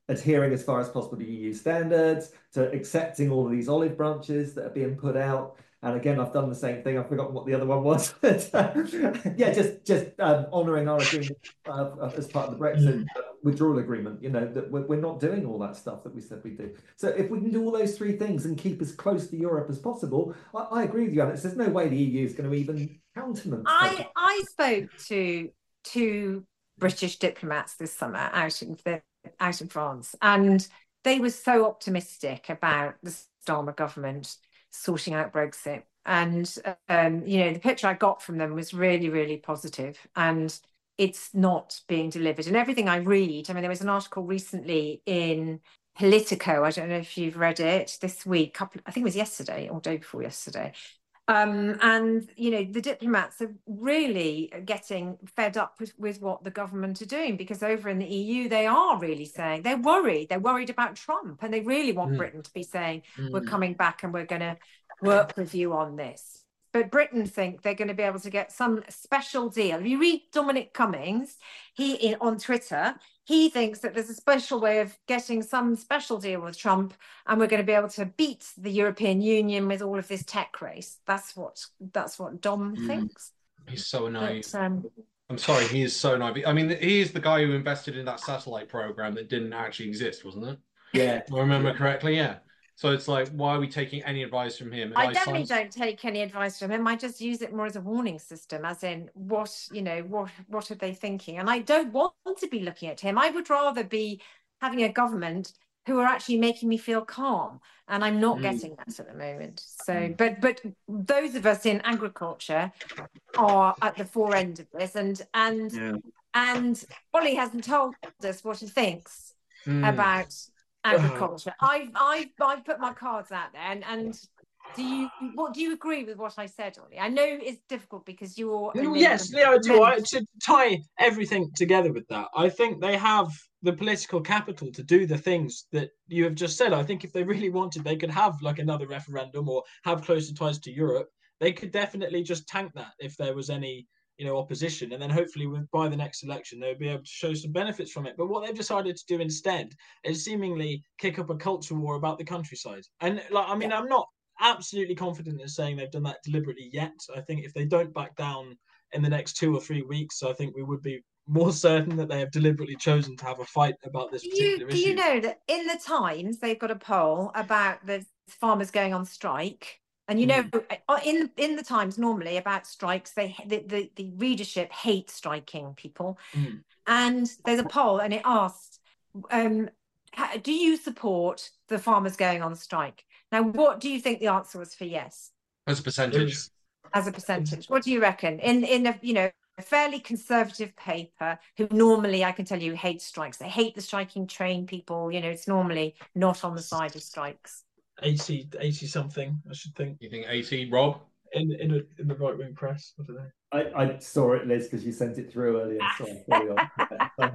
adhering as far as possible to E U standards, to accepting all of these olive branches that are being put out. And again, I've done the same thing. I've forgotten what the other one was. But, uh, yeah, just just um, honouring our agreement uh, as part of the Brexit uh, withdrawal agreement. You know that we're, we're not doing all that stuff that we said we'd do. So if we can do all those three things and keep as close to Europe as possible, I, I agree with you, Alex. There's no way the E U is going to even countenance. I I spoke to two British diplomats this summer out in the, out in France, and they were so optimistic about the Starmer government sorting out Brexit. And, um, you know, the picture I got from them was really, really positive, and it's not being delivered. And everything I read, I mean, there was an article recently in Politico, I don't know if you've read it, this week, couple, I think it was yesterday or day before yesterday. Um, and, you know, the diplomats are really getting fed up with, with what the government are doing, because over in the E U, they are really saying they're worried. They're worried about Trump, and they really want mm. Britain to be saying, mm. we're coming back and we're going to work with you on this. But Britain think they're going to be able to get some special deal. If you read Dominic Cummings, he in, on Twitter, he thinks that there's a special way of getting some special deal with Trump, and we're going to be able to beat the European Union with all of this tech race. That's what that's what Dom mm. thinks. He's so annoying. But, um, I'm sorry, he is so naive. I mean, he is the guy who invested in that satellite program that didn't actually exist, wasn't it? Yeah. I remember correctly, yeah. So it's like, why are we taking any advice from him? I definitely don't take any advice from him. I just use it more as a warning system, as in what, you know, what, what are they thinking? And I don't want to be looking at him. I would rather be having a government who are actually making me feel calm. And I'm not mm. getting that at the moment. So, mm. but but those of us in agriculture are at the fore end of this. And, and, yeah. and Ollie hasn't told us what he thinks mm. about agriculture. I've I've I've put my cards out there, and, and do you what do you agree with what I said, Ollie? I know it's difficult because you're yes, yeah, I do. I, to tie everything together with that, I think they have the political capital to do the things that you have just said. I think if they really wanted, they could have like another referendum or have closer ties to Europe. They could definitely just tank that if there was any, you know, opposition, and then hopefully with, by the next election they'll be able to show some benefits from it. But what they've decided to do instead is seemingly kick up a culture war about the countryside. And like, I mean, yeah. I'm not absolutely confident in saying they've done that deliberately yet. I think if they don't back down in the next two or three weeks, I think we would be more certain that they have deliberately chosen to have a fight about this particular you, issue. Do you know that in the Times they've got a poll about the farmers going on strike? And you know, mm. in in the Times normally about strikes, they the, the, the readership hates striking people. Mm. And there's a poll, and it asked, um, do you support the farmers going on strike? Now, what do you think the answer was for yes? As a percentage. As a percentage. What do you reckon? In in a you know a fairly conservative paper, who normally, I can tell you, hate strikes. They hate the striking train people. You know, it's normally not on the side of strikes. eighty, eighty something, I should think. You think eighty, Rob? In in, a, in the right wing press, I don't know. I, I saw it, Liz, because you sent it through earlier. So carry on. Oh,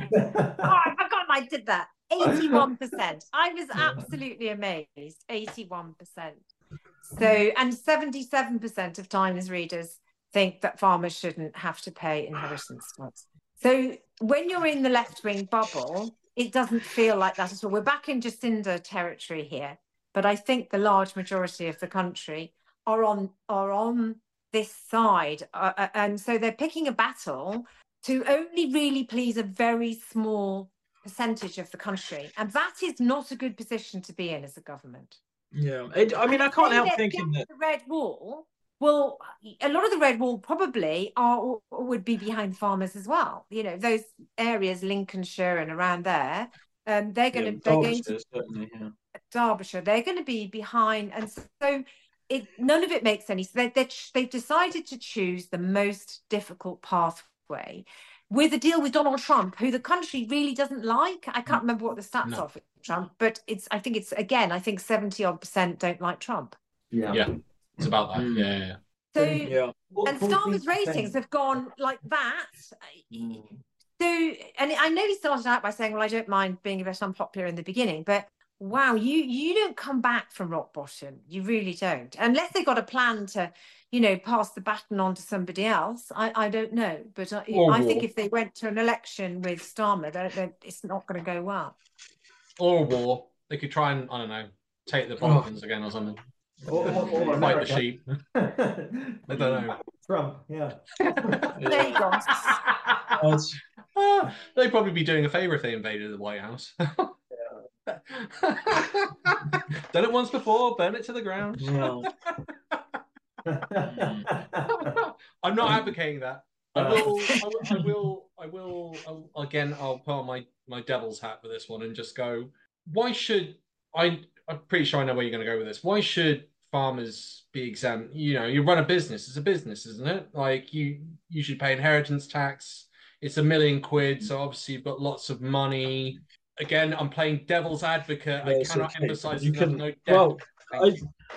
I forgot I did that. eighty-one percent. I was absolutely amazed. eighty-one percent. So, and seventy-seven percent of Times readers think that farmers shouldn't have to pay inheritance tax. So when you're in the left-wing bubble, it doesn't feel like that at all. We're back in Jacinda territory here, but I think the large majority of the country are on are on this side, uh, and so they're picking a battle to only really please a very small percentage of the country, and that is not a good position to be in as a government. Yeah, it, I mean, and I can't help thinking that the red wall. Well, a lot of the red wall probably are would be behind farmers as well. You know, those areas, Lincolnshire and around there, um, they're going yeah, to they're going to certainly, yeah. Derbyshire. They're going to be behind, and so it none of it makes any sense. They, they they've decided to choose the most difficult pathway with a deal with Donald Trump, who the country really doesn't like. I can't remember what the stats no. are for Trump, but it's I think it's again I think seventy odd percent don't like Trump. Yeah. Yeah. It's about that, yeah, yeah. So, yeah. and Starmer's ratings have gone like that. Mm. So, and I know he started out by saying, well, I don't mind being a bit unpopular in the beginning, but wow, you you don't come back from rock bottom. You really don't. Unless they've got a plan to, you know, pass the baton on to somebody else. I, I don't know. But I, I think if they went to an election with Starmer, they're, they're, it's not going to go well. or a war. They could try and, I don't know, take the Balkans oh. again or something. Or, or, or fight the sheep. I don't know. Trump, yeah. There you go. uh, they'd probably be doing a favour if they invaded the White House. Done it once before, burn it to the ground. No. I'm not advocating that. I will, I will, I will, I will, I'll, again, I'll put on my, my devil's hat with this one and just go, why should, I, I'm pretty sure I know where you're going to go with this. Why should farmers be exempt? You know, you run a business, it's a business, isn't it? Like you, you should pay inheritance tax. It's a million quid. So obviously you've got lots of money. Again, I'm playing devil's advocate. No, I cannot okay. emphasize you can, no well, I,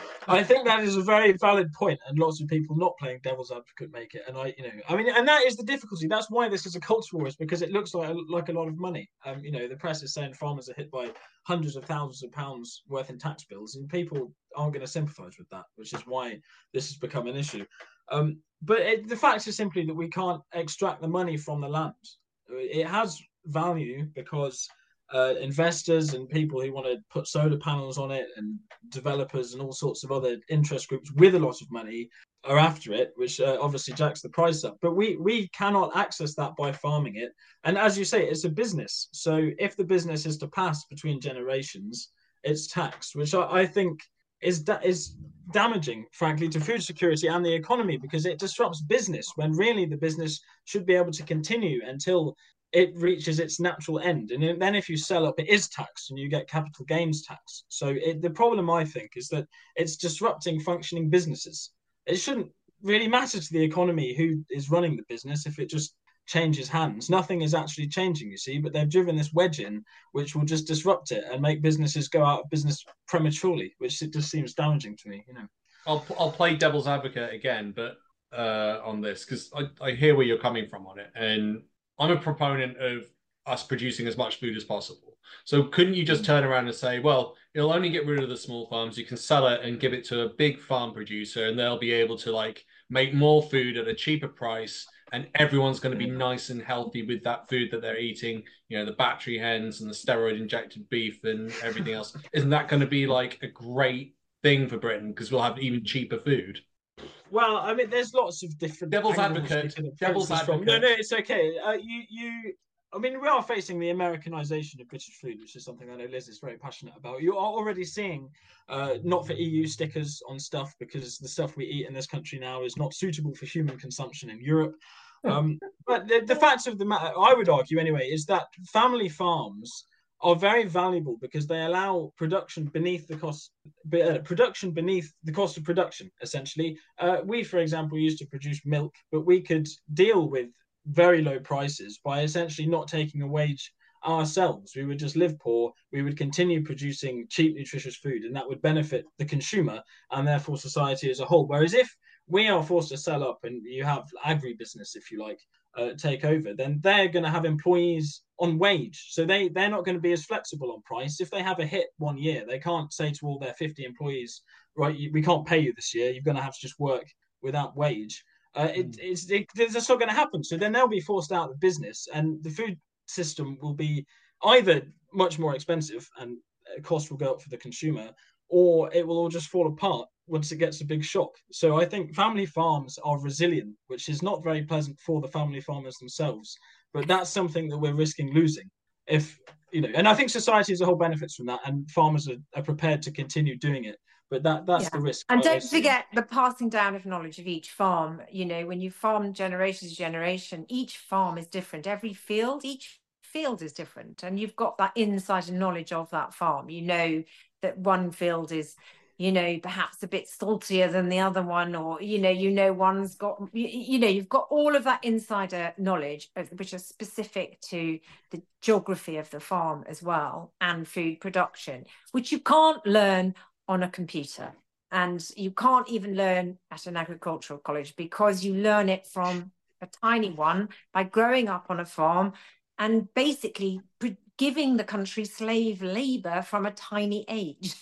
I think that is a very valid point, and lots of people not playing devil's advocate make it. And I, you know, I mean, and that is the difficulty. That's why this is a culture war, is because it looks like like a lot of money. Um, you know, the press is saying farmers are hit by hundreds of thousands of pounds worth in tax bills, and people aren't going to sympathise with that, which is why this has become an issue. Um, but it, the fact is simply that we can't extract the money from the land. It has value because Uh, investors and people who want to put solar panels on it and developers and all sorts of other interest groups with a lot of money are after it, which uh, obviously jacks the price up. But we we cannot access that by farming it. And as you say, it's a business. So if the business is to pass between generations, it's taxed, which I, I think is da- is damaging, frankly, to food security and the economy, because it disrupts business when really the business should be able to continue until it reaches its natural end. And then if you sell up, it is taxed and you get capital gains tax. So it, the problem, I think, is that it's disrupting functioning businesses. It shouldn't really matter to the economy who is running the business if it just changes hands. Nothing is actually changing, you see, but they've driven this wedge in, which will just disrupt it and make businesses go out of business prematurely, which it just seems damaging to me, you know. I'll, I'll play devil's advocate again, but uh, on this, because I, I hear where you're coming from on it. And I'm a proponent of us producing as much food as possible. So couldn't you just turn around and say, well, it'll only get rid of the small farms. You can sell it and give it to a big farm producer, and they'll be able to like make more food at a cheaper price, and everyone's going to be nice and healthy with that food that they're eating. You know, the battery hens and the steroid injected beef and everything else. Isn't that going to be like a great thing for Britain, because we'll have even cheaper food? Well, I mean, there's lots of different devil's advocate. Devil's advocate. From. No, no, it's okay. Uh, you, you. I mean, we are facing the Americanization of British food, which is something I know Liz is very passionate about. You are already seeing uh, not for E U stickers on stuff, because the stuff we eat in this country now is not suitable for human consumption in Europe. Um, but the, the fact of the matter, I would argue anyway, is that family farms are very valuable because they allow production beneath the cost, uh, production beneath the cost of production, essentially. Uh, we, for example, used to produce milk, but we could deal with very low prices by essentially not taking a wage ourselves. We would just live poor. We would continue producing cheap, nutritious food, and that would benefit the consumer and therefore society as a whole. Whereas if we are forced to sell up and you have agribusiness, if you like, uh, take over, then they're going to have employees on wage. So they, they're not going to be as flexible on price. If they have a hit one year, they can't say to all their fifty employees, right, we can't pay you this year. You're going to have to just work without wage. Uh, it, mm. it's, it, it's not going to happen. So then they'll be forced out of business, and the food system will be either much more expensive and cost will go up for the consumer, or it will all just fall apart once it gets a big shock. So I think family farms are resilient, which is not very pleasant for the family farmers themselves, but that's something that we're risking losing. If, you know, and I think society as a whole benefits from that, and farmers are, are prepared to continue doing it. But that that's yeah. the risk. And don't forget the passing down of knowledge of each farm. You know, when you farm generation to generation, each farm is different. Every field, each field is different. And you've got that insight and knowledge of that farm. You know that one field is, you know, perhaps a bit saltier than the other one, or, you know, you know, one's got, you, you know, you've got all of that insider knowledge, of, which are specific to the geography of the farm as well, and food production, which you can't learn on a computer, and you can't even learn at an agricultural college, because you learn it from a tiny one by growing up on a farm and basically giving the country slave labor from a tiny age.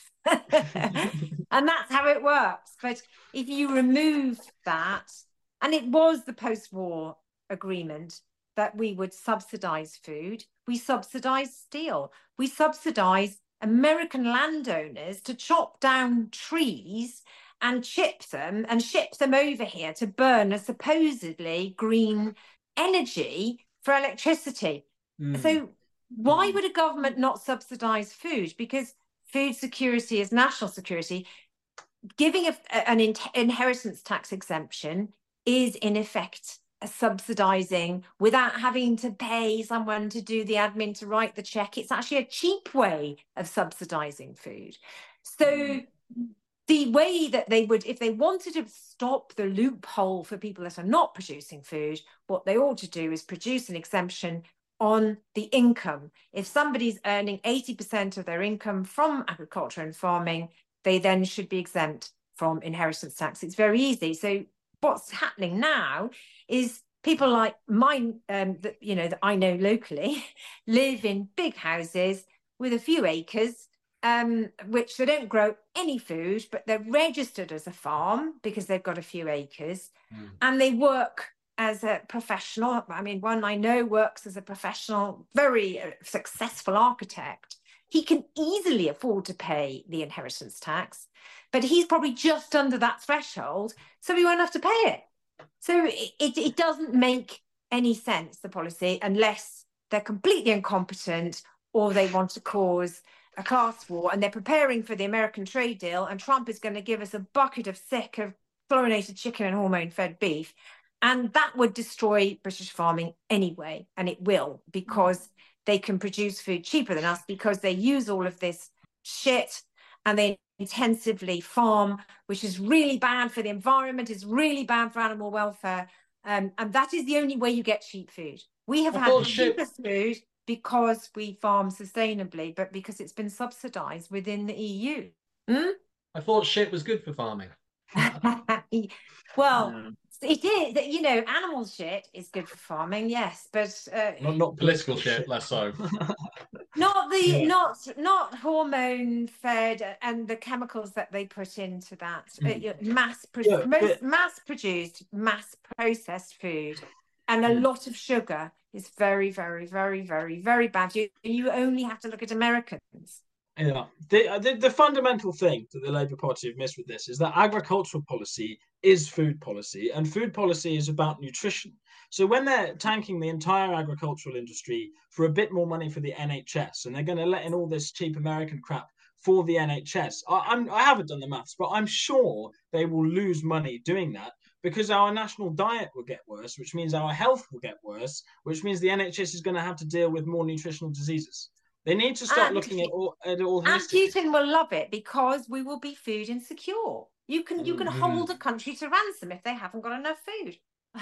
And that's how it works. But if you remove that, and it was the post-war agreement that we would subsidize food, we subsidize steel. We subsidize American landowners to chop down trees and chip them and ship them over here to burn a supposedly green energy for electricity. Mm. So why mm. would a government not subsidize food? Because food security is national security. Giving a, an in, inheritance tax exemption is in effect a subsidizing without having to pay someone to do the admin to write the check. It's actually a cheap way of subsidizing food. So mm. the way that they would, if they wanted to stop the loophole for people that are not producing food, what they ought to do is produce an exemption on the income. If somebody's earning eighty percent of their income from agriculture and farming, they then should be exempt from inheritance tax. It's very easy. So what's happening now is people like mine, um, that, you know, that I know locally, live in big houses with a few acres, um, which they don't grow any food, but they're registered as a farm because they've got a few acres, mm. and they work as a professional. I mean, one I know works as a professional, very uh, successful architect. He can easily afford to pay the inheritance tax, but he's probably just under that threshold, so he won't have to pay it. So it, it, it doesn't make any sense, the policy, unless they're completely incompetent or they want to cause a class war, and they're preparing for the American trade deal, and Trump is going to give us a bucket of sick of chlorinated chicken and hormone-fed beef, and that would destroy British farming anyway, and it will, because they can produce food cheaper than us because they use all of this shit and they intensively farm, which is really bad for the environment, is really bad for animal welfare. Um, and that is the only way you get cheap food. We have I had the shit. cheapest food because we farm sustainably, but because it's been subsidized within the E U. Hmm? I thought shit was good for farming. Well, yeah. It is, you know, animal shit is good for farming, yes, but uh, not, not political shit, less so. Not the yeah. not not hormone fed and the chemicals that they put into that mm. uh, mass pro yeah, most but... mass produced, mass processed food, and a mm. lot of sugar is very, very, very, very, very bad. You you only have to look at Americans. Yeah, the, the the fundamental thing that the Labour Party have missed with this is that agricultural policy is food policy, and food policy is about nutrition. So when they're tanking the entire agricultural industry for a bit more money for the N H S, and they're going to let in all this cheap American crap for the N H S, I, I'm I haven't done the maths, but I'm sure they will lose money doing that, because our national diet will get worse, which means our health will get worse, which means the N H S is going to have to deal with more nutritional diseases. They need to start and looking at all at all. And Putin will love it because we will be food insecure. You can you can mm. hold a country to ransom if they haven't got enough food.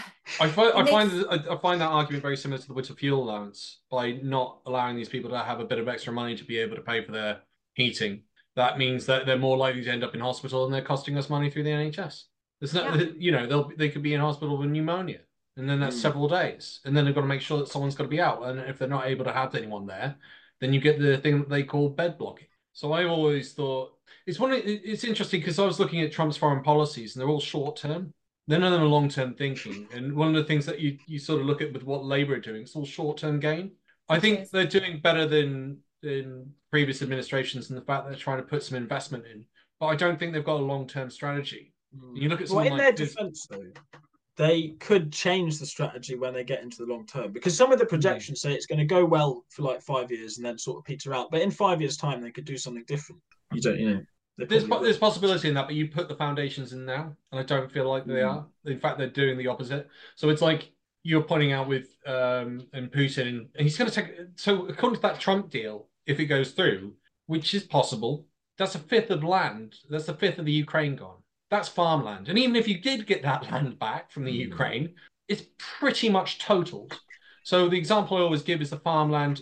I find I find I find that argument very similar to the winter fuel allowance. By not allowing these people to have a bit of extra money to be able to pay for their heating, that means that they're more likely to end up in hospital, and they're costing us money through the N H S. There's no, yeah. you know, they'll they could be in hospital with pneumonia, and then that's mm. several days, and then they've got to make sure that someone's got to be out, and if they're not able to have anyone there, then you get the thing that they call bed blocking. So I always thought it's one. Of, it's interesting because I was looking at Trump's foreign policies, and they're all short term. They're none of them are long term thinking. And one of the things that you you sort of look at with what Labour are doing, it's all short term gain. I think yes. they're doing better than in previous administrations in the fact that they're trying to put some investment in. But I don't think they've got a long term strategy. Mm. You look at well, in like their defence though, they could change the strategy when they get into the long term, because some of the projections say it's going to go well for like five years and then sort of peter out. But in five years' time, they could do something different. You don't, you know. There's, there's possibility in that, but you put the foundations in now, and I don't feel like they mm. are. In fact, they're doing the opposite. So it's like you're pointing out with um and Putin, and he's going to take. So according to that Trump deal, if it goes through, which is possible, that's a fifth of land. That's a fifth of the Ukraine gone. That's farmland. And even if you did get that land back from the mm. Ukraine, it's pretty much totaled. So the example I always give is the farmland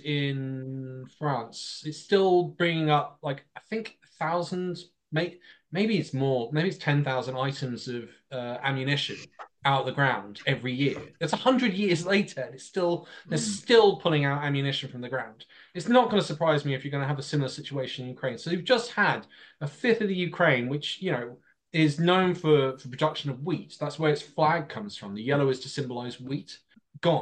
in France. It's still bringing up, like, I think thousands, maybe, maybe it's more, maybe it's ten thousand items of uh, ammunition out of the ground every year. It's one hundred years later, and it's still, mm. they're still pulling out ammunition from the ground. It's not going to surprise me if you're going to have a similar situation in Ukraine. So you've just had a fifth of the Ukraine, which, you know, is known for, for production of wheat. That's where its flag comes from. The yellow is to symbolize wheat. Gone.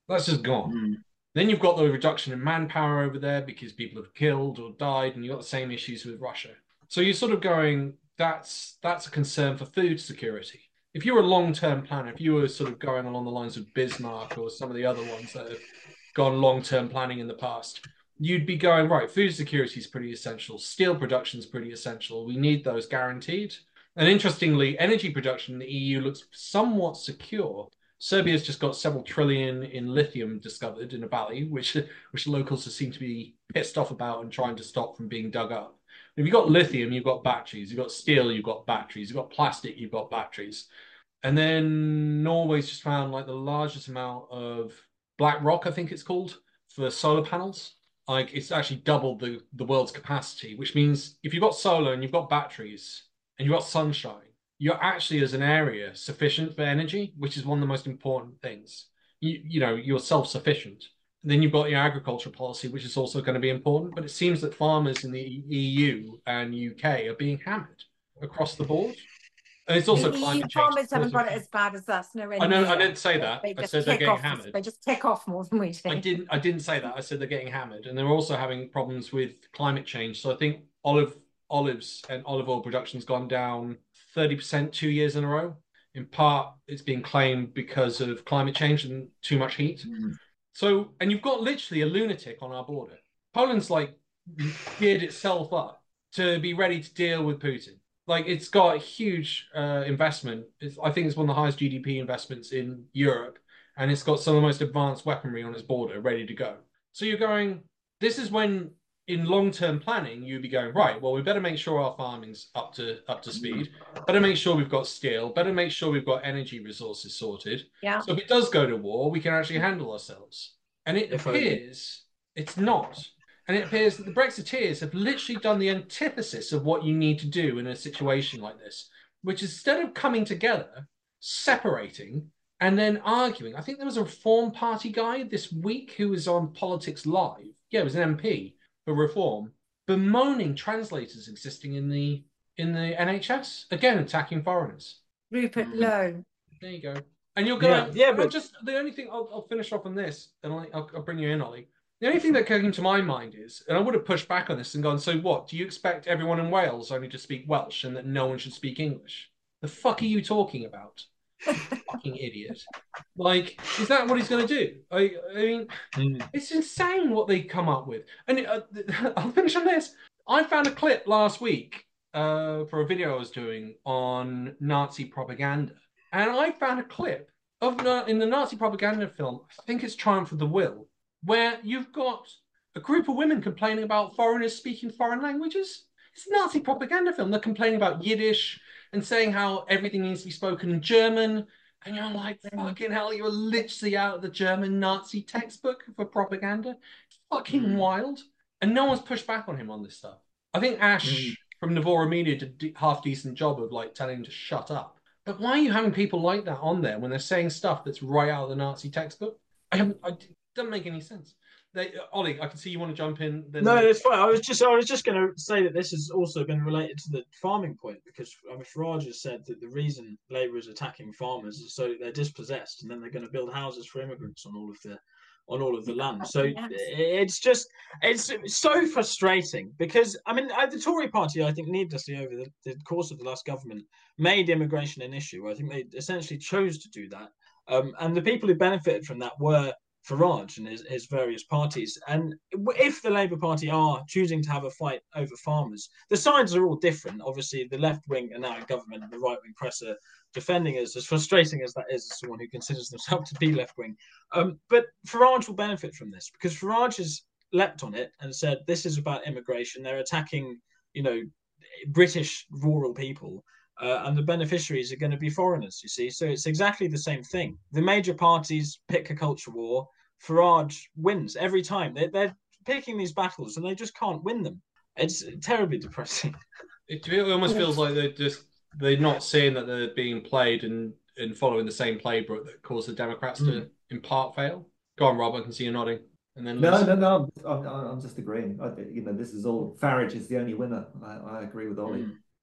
That's just gone. Mm. Then you've got the reduction in manpower over there because people have killed or died, and you've got the same issues with Russia. So you're sort of going, that's that's a concern for food security. If you're a long-term planner, if you were sort of going along the lines of Bismarck or some of the other ones that have gone long-term planning in the past, you'd be going, right, food security is pretty essential. Steel production is pretty essential. We need those guaranteed. And interestingly, energy production in the E U looks somewhat secure. Serbia's just got several trillion in lithium discovered in a valley, which which locals seem to be pissed off about and trying to stop from being dug up. If you've got lithium, you've got batteries. You've got steel, you've got batteries. You've got plastic, you've got batteries. And then Norway's just found like the largest amount of black rock, I think it's called, for solar panels. Like it's actually doubled the, the world's capacity, which means if you've got solar and you've got batteries and you've got sunshine, you're actually, as an area, sufficient for energy, which is one of the most important things. You, you know, you're self-sufficient. And then you've got your agriculture policy, which is also going to be important. But it seems that farmers in the E U and U K are being hammered across the board. And it's also the climate E U change. farmers haven't got it as bad as us. No, I know. I didn't say that. They I just said they're tick getting off, hammered. They just tick off more than we do. I didn't. I didn't say that. I said they're getting hammered, and they're also having problems with climate change. So I think olive olives and olive oil production's gone down thirty percent two years in a row. In part, it's being claimed because of climate change and too much heat. Mm. So, and you've got literally a lunatic on our border. Poland's like geared itself up to be ready to deal with Putin. Like it's got a huge uh, investment. It's, I think it's one of the highest G D P investments in Europe, and it's got some of the most advanced weaponry on its border ready to go. So you're going, this is when in long-term planning, you'd be going, right, well, we better make sure our farming's up to up to speed. Better make sure we've got steel. Better make sure we've got energy resources sorted. Yeah. So if it does go to war, we can actually handle ourselves. And it If appears it's not. And it appears that the Brexiteers have literally done the antithesis of what you need to do in a situation like this, which is instead of coming together, separating, and then arguing. I think there was a Reform Party guy this week who was on Politics Live. Yeah, it was an M P for Reform, bemoaning translators existing in the in the N H S, again attacking foreigners. Rupert Lowe. There you go. And you're going, yeah, yeah, but but just the only thing I'll, I'll finish off on this, and I'll, I'll, I'll bring you in, Ollie. The only thing that came to my mind is, and I would have pushed back on this and gone, so what? Do you expect everyone in Wales only to speak Welsh and that no one should speak English? The fuck are you talking about? Fucking idiot. Like, is that what he's going to do? I, I mean, mm. it's insane what they come up with. And uh, I'll finish on this. I found a clip last week uh, for a video I was doing on Nazi propaganda. And I found a clip of in the Nazi propaganda film, I think it's Triumph of the Will, where you've got a group of women complaining about foreigners speaking foreign languages. It's a Nazi propaganda film. They're complaining about Yiddish and saying how everything needs to be spoken in German. And you're like, fucking hell, you're literally out of the German Nazi textbook for propaganda. It's fucking mm. wild. And no one's pushed back on him on this stuff. I think Ash mm. from Novora Media did a half-decent job of like telling him to shut up. But why are you having people like that on there when they're saying stuff that's right out of the Nazi textbook? I haven't. I, it doesn't make any sense. They, Ollie, I can see you want to jump in. Then no, it's fine. I was just, I was just going to say that this has also been related to the farming point because I mean, Farage has said that the reason Labour is attacking farmers is so they're dispossessed, and then they're going to build houses for immigrants on all of the, on all of the land. So yes. it's just, it's so frustrating because I mean, the Tory party, I think, needlessly over the, the course of the last government, made immigration an issue. I think they essentially chose to do that, um, and the people who benefited from that were Farage and his, his various parties. And if the Labour Party are choosing to have a fight over farmers, the sides are all different. Obviously, the left wing are now in government and the right wing press are defending us, as frustrating as that is as someone who considers themselves to be left wing. Um, but Farage will benefit from this because Farage has leapt on it and said this is about immigration. They're attacking, you know, British rural people. Uh, and the beneficiaries are going to be foreigners, you see. So it's exactly the same thing. The major parties pick a culture war. Farage wins every time. They're, they're picking these battles and they just can't win them. It's terribly depressing. It, it almost feels like they're just they're not seeing that they're being played and, and following the same playbook that caused the Democrats mm. to in part fail. Go on, Rob. I can see you nodding. And then no, no, no. I'm, I'm, I'm just agreeing. I, you know, this is all Farage is the only winner. I, I agree with Ollie. Mm.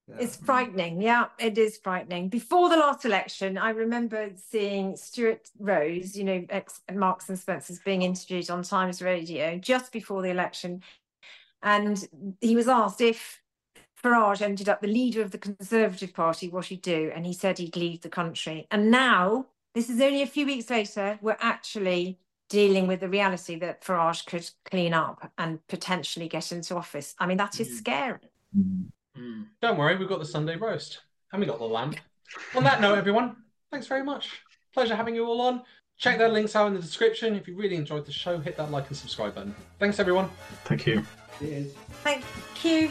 Yeah. It's frightening. Yeah, it is frightening. Before the last election, I remember seeing Stuart Rose, you know, ex Marks and Spencer's, being interviewed on Times Radio just before the election. And he was asked if Farage ended up the leader of the Conservative Party, what he'd do. And he said he'd leave the country. And now, this is only a few weeks later, we're actually dealing with the reality that Farage could clean up and potentially get into office. I mean, that is scary. Mm. Mm. Don't worry, we've got the Sunday roast and we got the lamp. On that note, everyone, thanks very much. Pleasure having you all on. Check their links out in the description. If you really enjoyed the show, hit that like and subscribe button. Thanks, everyone. Thank you. Cheers. Thank you.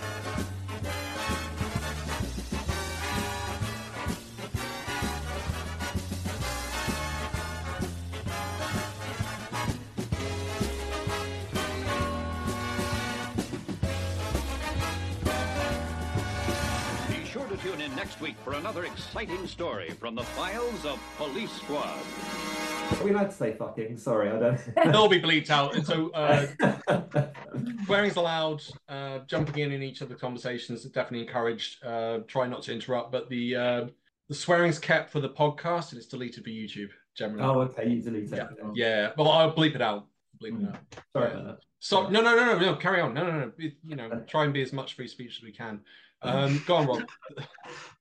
Tune in next week for another exciting story from the files of Police Squad. Are we allowed to say fucking? Sorry, I don't. They'll be bleeped out. And so uh, swearing's allowed. Uh, jumping in in each of the conversations is definitely encouraged. Uh, try not to interrupt, but the uh, the swearing's kept for the podcast and it's deleted for YouTube generally. Oh, okay, you delete it. Yeah, yeah. Well, I'll bleep it out. Bleep it Mm. out. Sorry Yeah. about that. So no, no, no, no, no. Carry on. No, no, no. It- you know, try and be as much free speech as we can. Um, go on, Rob.